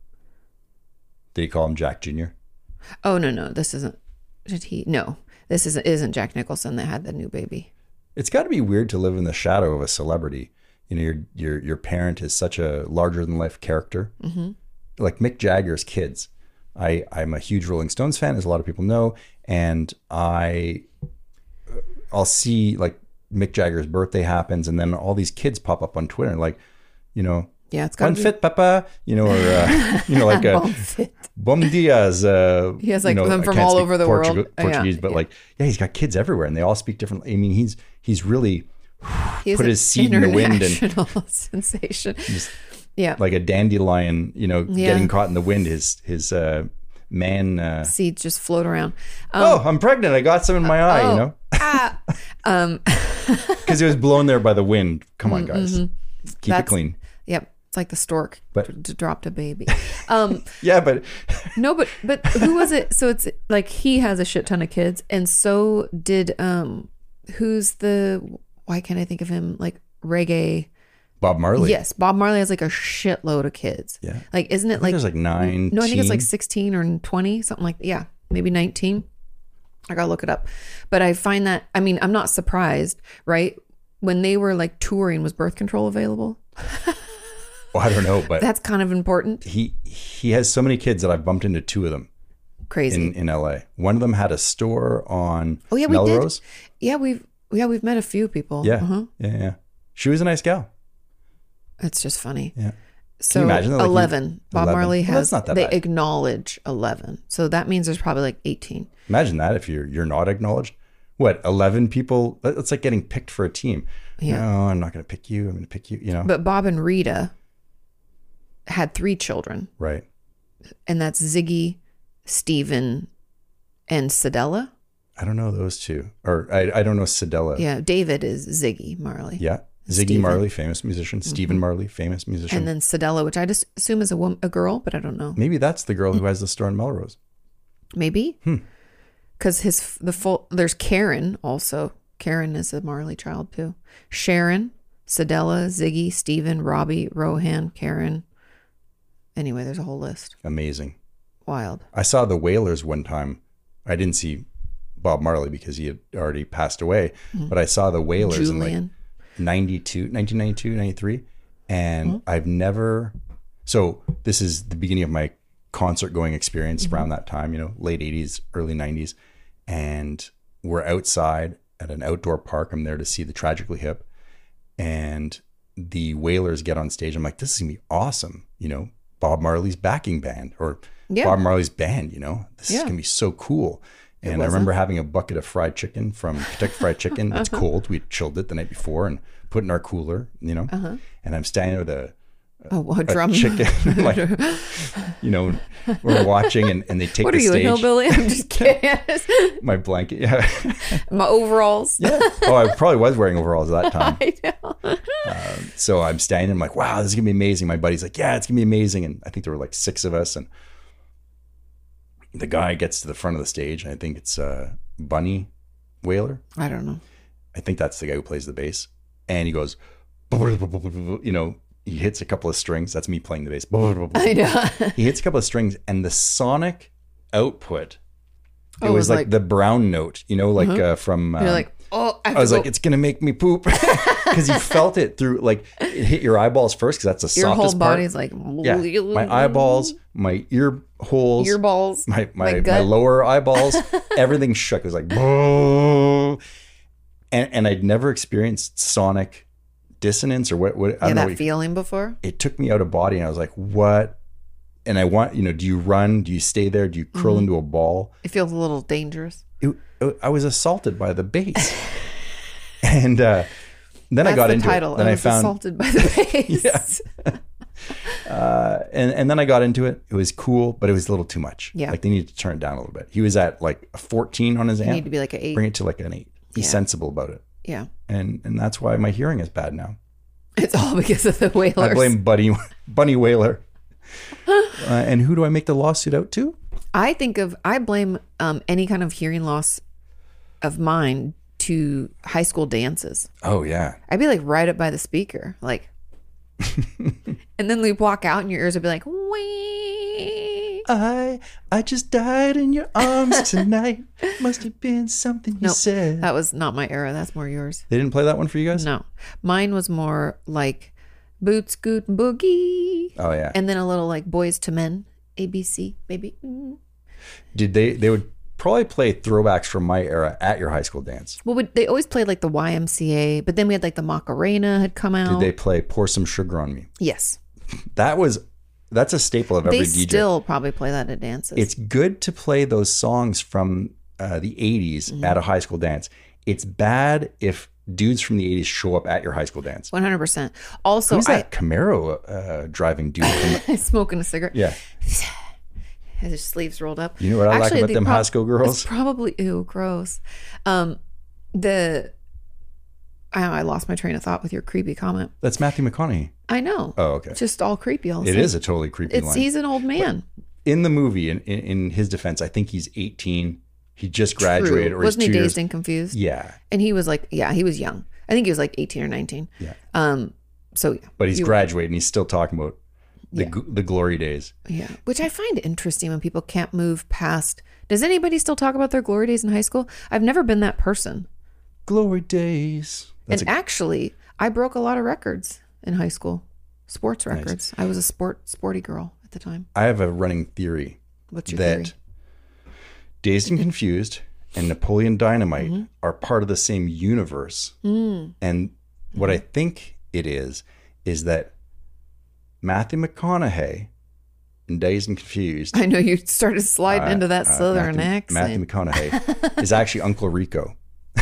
did he call him Jack Junior? Oh, no, no. This isn't. Did he? No. This isn't, isn't Jack Nicholson that had the new baby. It's got to be weird to live in the shadow of a celebrity. You know, your your your parent is such a larger than life character. Mm-hmm. Like Mick Jagger's kids. I I'm a huge Rolling Stones fan, as a lot of people know, and I I'll see like Mick Jagger's birthday happens, and then all these kids pop up on Twitter, like, you know, Yeah, it's got Bon fit, Papa, you know, or uh, you know, like a Bon fit. Bom dias. Uh, He has, like, you know, them I from can't all speak over the Portugal- world. Oh, yeah, Portuguese, but yeah. like, yeah, he's got kids everywhere, and they all speak different. I mean, he's he's really He is put an his seed in the wind and international sensation. Yeah. like a dandelion, you know, Yeah. getting caught in the wind. His his uh, man. Uh, Seeds just float around. Um, oh, I'm pregnant. I got some in my eye. oh. You know, ah, um, because it was blown there by the wind. Come on, guys, keep it Mm-hmm. That's- clean. yep. It's like the stork But- d- dropped a baby. Um, Yeah, but no, but but who was it? So it's like he has a shit ton of kids, and so did um, who's the? Why can't I think of him? Like reggae. Bob Marley. Yes, Bob Marley has like a shitload of kids. Yeah. Like, isn't it I think like there's like nine. No, I think it's like sixteen or twenty, something like that. Yeah, maybe nineteen. I gotta look it up. But I find that, I mean, I'm not surprised, right? When they were like touring, was birth control available? Well, I don't know, but That's kind of important. he he has so many kids that I've bumped into two of them Crazy. in, in L A. One of them had a store on oh yeah, we Melrose. did. Yeah, we've yeah we've met a few people. Yeah, Uh-huh. yeah, yeah. She was a nice gal. It's just funny. Yeah. So you imagine that, like, you- eleven. Bob eleven? Marley Well, has. that's not that they bad. acknowledge eleven, so that means there's probably like eighteen. Imagine that if you're you're not acknowledged. What, eleven people? That- That's like getting picked for a team. Yeah. No, I'm not going to pick you. I'm going to pick you. You know. But Bob and Rita had three children, Right. and that's Ziggy, Stephen, and Sedella. I don't know those two, or I I don't know Sedella. Yeah, David is Ziggy Marley. Yeah. Ziggy Stephen. Marley, famous musician. Stephen Marley, famous musician. And then Sedella, which I just assume is a woman, a girl, but I don't know. Maybe that's the girl who has the store in Melrose. Maybe Hmm. because his the full there's Karen also. Karen is a Marley child too. Sharon, Sedella, Ziggy, Stephen, Robbie, Rohan, Karen. Anyway, there's a whole list. Amazing. Wild. I saw the Wailers one time. I didn't see Bob Marley because he had already passed away, but I saw the Wailers in like Julian. ninety-two, nineteen ninety-two, ninety-three. And Mm-hmm. I've never, so this is the beginning of my concert going experience Mm-hmm. around that time, you know, late eighties, early nineties. And we're outside at an outdoor park. I'm there to see the Tragically Hip. And the Wailers get on stage. I'm like, this is going to be awesome. You know, Bob Marley's backing band or Yeah. Bob Marley's band, you know, this is Yeah. going to be so cool. And I wasn't. remember having a bucket of fried chicken from Kentucky Fried Chicken. It's cold. We chilled it the night before and put it in our cooler, you know, Uh-huh. and I'm standing with a, Oh, well, a a drum. chicken, like, you know, we're watching and, and they take What the are you, stage. a hillbilly? I'm just kidding. My blanket. Yeah. My overalls. yeah. Oh, I probably was wearing overalls at that time. I know. So I'm standing, I'm like, wow, this is gonna be amazing. My buddy's like, yeah, it's gonna be amazing. And I think there were like six of us. And the guy gets to the front of the stage, and I think it's uh, Bunny Whaler. I don't know. I think that's the guy who plays the bass. And he goes, you know, he hits a couple of strings. That's me playing the bass. I know. He hits a couple of strings, and the sonic output, it Oh, was like, like- the brown note, you know, like uh, from. Um, You're like, oh, I, have I was to like, go- it's gonna make me poop because you felt it through, like it hit your eyeballs first because that's the your softest whole part. body's like, Yeah, my eyeballs, my ear holes, ear balls, my my, my my, gut. lower eyeballs, everything shook. It was like, and and I'd never experienced sonic dissonance or what. what I Yeah, don't know. that What you, feeling before. it took me out of body, and I was like, what? And I want, you know, do you run? Do you stay there? Do you curl Mm-hmm. into a ball? It feels a little dangerous. It, I was assaulted by the bass, and uh, then That's I got the into title. it. Then I I was found, assaulted by the bass. uh, and and then I got into it. It was cool, but it was a little too much. Yeah. Like they needed to turn it down a little bit. He was at like a fourteen on his You amp. need to be like an eight. Bring it to like an eight. He's Yeah. sensible about it, Yeah. and and that's why my hearing is bad now. It's all because of the whalers. I blame Buddy Bunny Whaler. uh, and who do I make the lawsuit out to? I think of, I blame um, any kind of hearing loss of mine to high school dances. Oh yeah, I'd be like right up by the speaker, like, and then we'd walk out and your ears would be like, wee. I I just died in your arms tonight. Must have been something you Nope, said. that was not my era. That's more yours. They didn't play that one for you guys? No, mine was more like Boot Scoot and Boogie. Oh yeah. And then a little like Boys to Men, A B C, baby. Mm. Did they? They would probably play throwbacks from my era at your high school dance. Well, would- they always played like the Y M C A, but then we had like the Macarena had come out. Did they play "Pour Some Sugar on Me"? Yes. That was that's a staple of every They D J. still probably play that at dances. It's good to play those songs from uh, the eighties Mm-hmm. at a high school dance. It's bad if dudes from the eighties show up at your high school dance. one hundred percent. Also, Who's I, that Camaro uh, driving dude? From the, smoking a cigarette. yeah, Has his sleeves rolled up. you know what I like about they them prob- high school girls? It's probably, ew, gross. Um, the, I, I lost my train of thought with your creepy comment. That's Matthew McConaughey. I know. Oh, okay. Just all creepy. All of a It sudden. is a totally creepy It's line. he's an old man. In the movie, in, in, in his defense, I think he's eighteen. He just graduated, True. or he's Wasn't he two dazed years. and confused? Yeah, And he was like, yeah, he was young. I think he was like eighteen or nineteen. yeah. Um, so yeah, But he's You- graduating. He's still talking about the Yeah. g- the glory days. Yeah, which I find interesting when people can't move past. Does anybody still talk about their glory days in high school? I've never been that person. Glory days. That's and a, actually, I broke a lot of records in high school, sports records. I was a sport sporty girl at the time. I have a running theory What's your that theory? Dazed and Confused and Napoleon Dynamite Mm-hmm. are part of the same universe. Mm. And what I think it is, is that Matthew McConaughey in Dazed and Confused, I know you started sliding uh, into that uh, southern Matthew, accent. Matthew McConaughey is actually Uncle Rico.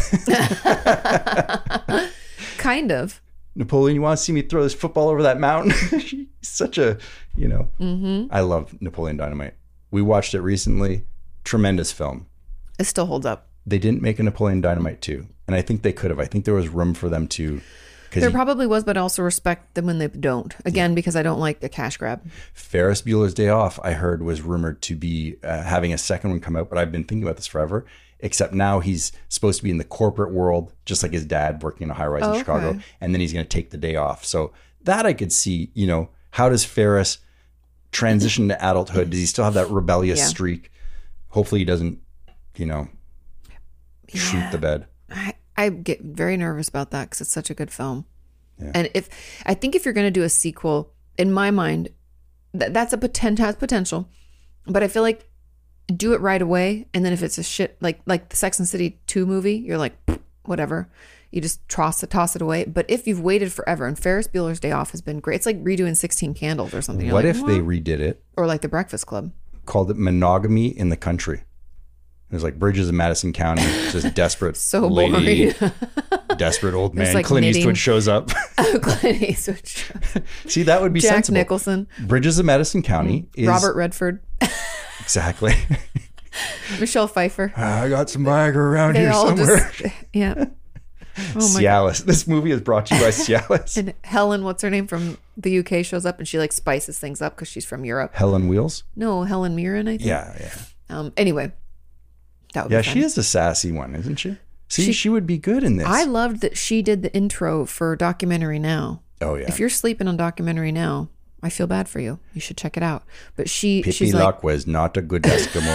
Kind of. Napoleon, you want to see me throw this football over that mountain? He's such a, you know, Mm-hmm. I love Napoleon Dynamite. We watched it recently. Tremendous film. It still holds up. They didn't make a Napoleon Dynamite two, and I think they could have. I think there was room for them to. There Because probably was, but I also respect them when they don't. Again, because I don't like a cash grab. Ferris Bueller's Day Off, I heard, was rumored to be uh, having a second one come out, but I've been thinking about this forever. Except now he's supposed to be in the corporate world, just like his dad, working in a high rise Oh, in Chicago, okay. and then he's going to take the day off. So that I could see. You know, how does Ferris transition to adulthood? Does he still have that rebellious Yeah. streak? Hopefully, he doesn't. You know, shoot the bed. I, I get very nervous about that because it's such a good film. And if I think if you're going to do a sequel, in my mind, that that's a potent has potential, but I feel like do it right away. And then if it's a shit like like the Sex and the City two movie, you're like whatever. You just toss it, toss it away. But if you've waited forever, and Ferris Bueller's Day Off has been great. It's like redoing sixteen Candles or something. You're What like, if they redid it? Or like The Breakfast Club. Called it Monogamy in the Country. There's like Bridges of Madison County, just desperate So lady, boring. desperate old man. like Clint knitting. Eastwood shows up. Clint Eastwood. See, that would be Jack sensible. Nicholson. Bridges of Madison County is Robert Redford. exactly. Michelle Pfeiffer. I got some Viagra around They here all somewhere. just, yeah. Oh my Cialis. This movie is brought to you by Cialis. And Helen, what's her name from the U K, shows up and she like spices things up because she's from Europe. Helen Wheels. No, Helen Mirren, I think. Yeah, yeah, Um. Anyway, that would yeah. be fun. She is a sassy one, isn't she? See, she, She- would be good in this. I loved that she did the intro for Documentary Now. oh yeah. If you're sleeping on Documentary Now, I feel bad for you. You should check it out. But she, Pippi she's like, Luck was not a good Eskimo.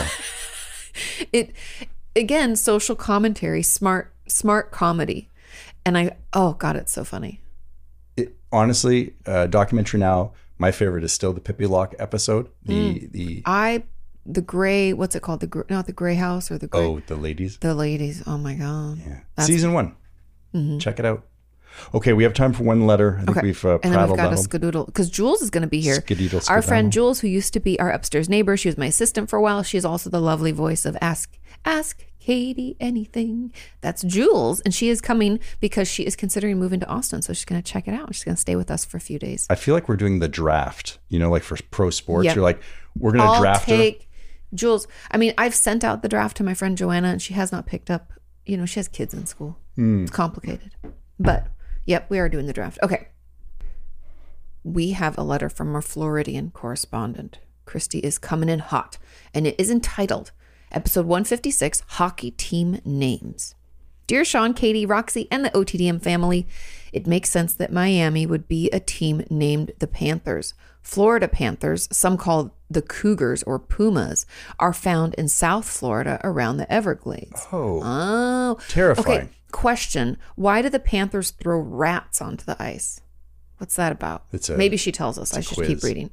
it again, social commentary, smart, smart comedy, and I, oh god, it's so funny. It, honestly, uh, Documentary Now. My favorite is still the Pippi Lock episode. The Mm. the I, the gray, what's it called? The gr- not the Gray House or the gray, oh the ladies. the ladies. Oh my god. Yeah. That's- Season one. Check it out. Okay, we have time for one letter. I think Okay. we've uh, and then we've prattled got a that'll- skadoodle because Jules is going to be here. Skadoodle, Our skadoodle. friend Jules, who used to be our upstairs neighbor, she was my assistant for a while. She's also the lovely voice of Ask Ask Katie Anything. That's Jules, and she is coming because she is considering moving to Austin, so she's going to check it out. She's going to stay with us for a few days. I feel like we're doing the draft. You know, like for pro sports, Yep. you're like, we're going to I'll draft her. take Jules. I mean, I've sent out the draft to my friend Joanna, and she has not picked up. You know, she has kids in school. Hmm. It's complicated, but yep, we are doing the draft. Okay. We have a letter from our Floridian correspondent. Christy is coming in hot, and it is entitled Episode one fifty-six, Hockey Team Names. Dear Sean, Katie, Roxy, and the O T D M family, it makes sense that Miami would be a team named the Panthers. Florida Panthers, some call the Cougars or Pumas, are found in South Florida around the Everglades. Oh, Oh. terrifying. Okay, question. Why do the Panthers throw rats onto the ice? What's that about? It's a- Maybe she tells us. I a should quiz. keep reading.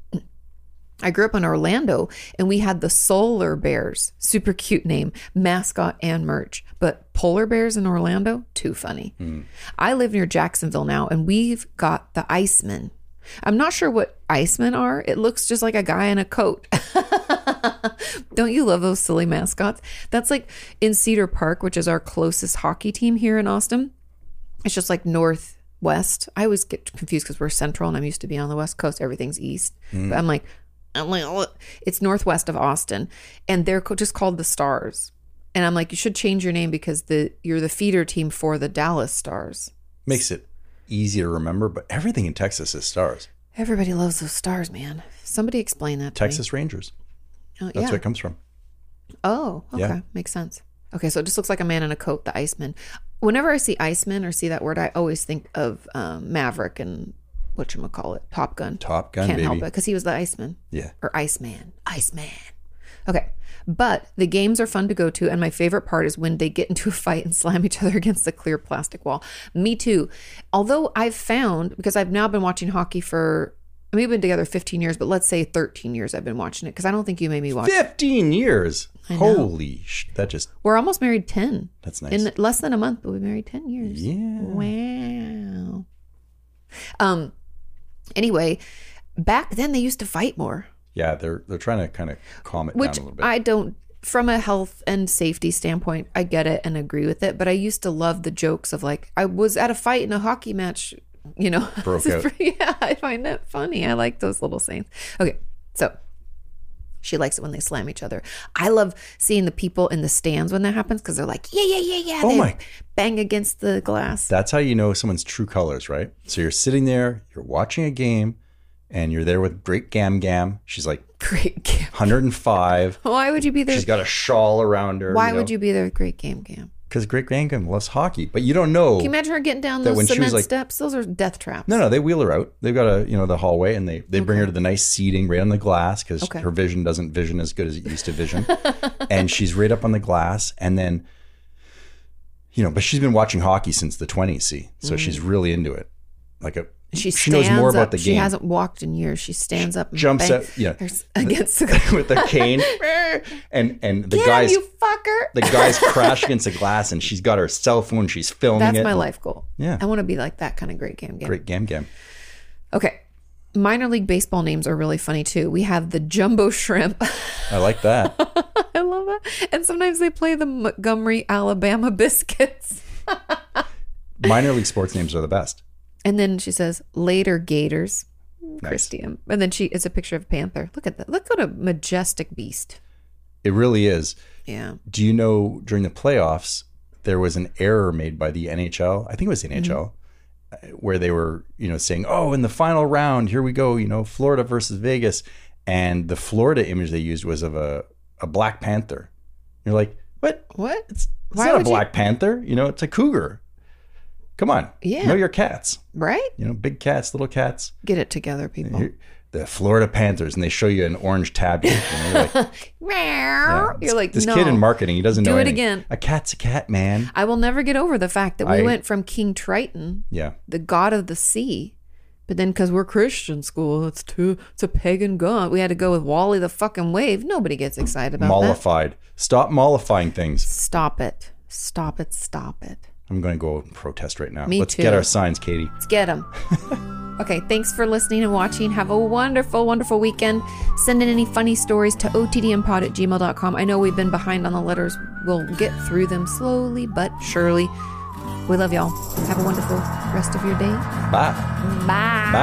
I grew up in Orlando, and we had the Solar Bears. Super cute name, mascot and merch. But polar bears in Orlando? Too funny. Hmm. I live near Jacksonville now, and we've got the Icemen. I'm not sure what Icemen are. It looks just like a guy in a coat. Don't you love those silly mascots? That's like in Cedar Park, which is our closest hockey team here in Austin. It's just like northwest. I always get confused because we're central and I'm used to being on the west coast. Everything's east. But I'm like, I'm like, oh, it's northwest of Austin, and they're co- just called the Stars. And I'm like, you should change your name because the you're the feeder team for the Dallas Stars. Makes it easy to remember, but everything in Texas is stars. Everybody loves those stars, man. Somebody explain that to Texas Rangers. me. Oh, That's yeah. where it comes from. Oh, okay. Yeah. Makes sense. Okay, so it just looks like a man in a coat, the Iceman. Whenever I see Iceman or see that word, I always think of um, Maverick and whatchamacallit, Top Gun. Top Gun, Can't baby. help it because he was the Iceman. Yeah. Or Iceman. Iceman. Okay. But the games are fun to go to. And my favorite part is when they get into a fight and slam each other against the clear plastic wall. Me too. Although I've found, because I've now been watching hockey for, I mean, we've been together fifteen years, but let's say thirteen years I've been watching it because I don't think you made me watch it. fifteen years. I know. Holy sh! That just, We're almost married ten. that's nice. In less than a month, but we married ten years. Yeah. Wow. Um. Anyway, back then they used to fight more, yeah, they're they're trying to kind of calm it which down a little bit. I don't. From a health and safety standpoint, I get it and agree with it. But I used to love the jokes of like I was at a fight in a hockey match. You know, Broke This is out. pretty- yeah, I find that funny. I like those little sayings. Okay, so. She likes it when they slam each other. I love seeing the people in the stands when that happens because they're like, yeah, yeah, yeah, yeah. Oh They my- bang against the glass. That's how you know someone's true colors, right? So you're sitting there, you're watching a game, and you're there with Great Gam Gam. She's like Great Game. one hundred five. Why would you be there? She's got a shawl around her. Why would you be there with Great Game Gam? Because Great Gam Gam loves hockey, but you don't know. Can you imagine her getting down That those when she was cement like- steps? Those are death traps. No, no, they wheel her out. They've got a, you know, the hallway, and they, they bring her to the nice seating right on the glass because Okay. her vision doesn't vision as good as it used to vision. And she's right up on the glass. And then, you know, but she's been watching hockey since the twenties, see? So she's really into it. Like a, She, she knows more up. about the She game. hasn't walked in years. She stands up and Jumps bang, out, yeah. there's- against the with the cane. and and the Get him, guys you fucker. the guys crash against the glass and she's got her cell phone, she's filming That's it. my life goal. Yeah. I want to be like that kind of great Gam Gam. Great Gam Gam. Okay. Minor league baseball names are really funny too. We have the Jumbo Shrimp. I like that. I love it. And sometimes they play the Montgomery, Alabama Biscuits. Minor league sports names are the best. And then she says, later Gators. Nice. Christian. And then she it's a picture of a panther. Look at that. Look what a majestic beast. It really is. Yeah. Do you know during the playoffs there was an error made by the N H L? I think it was the N H L, mm-hmm. where they were, you know, saying, "Oh, in the final round, here we go, you know, Florida versus Vegas." And the Florida image they used was of a, a Black Panther. You're like, "What? What? It's, it's Why not a would you- Black Panther, you know, it's a cougar." Come on. Yeah. Know your cats. Right? You know, big cats, little cats. Get it together, people. Here- The Florida Panthers, and they show you an orange tabby. You know, you're like, yeah, You're like, this no. kid in marketing, he doesn't Do know it anything. again. A cat's a cat, man. I will never get over the fact that we I- went from King Triton, Yeah. the god of the sea, but then because we're Christian school, it's too it's a pagan god. We had to go with Wally the fucking Wave. Nobody gets excited about that. Mollified. Stop mollifying things. Stop it. Stop it. Stop it. I'm going to go and protest right now. Me Let's too. get our signs, Katie. Let's get them. Okay, thanks for listening and watching. Have a wonderful, wonderful weekend. Send in any funny stories to o t d m pod at gmail dot com. I know we've been behind on the letters. We'll get through them slowly but surely. We love y'all. Have a wonderful rest of your day. Bye. Bye.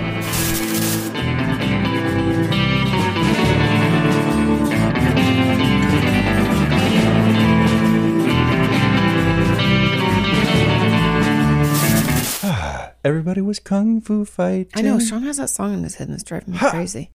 Bye. Everybody was kung fu fighting. I know, Sean has that song in his head and it's driving me crazy.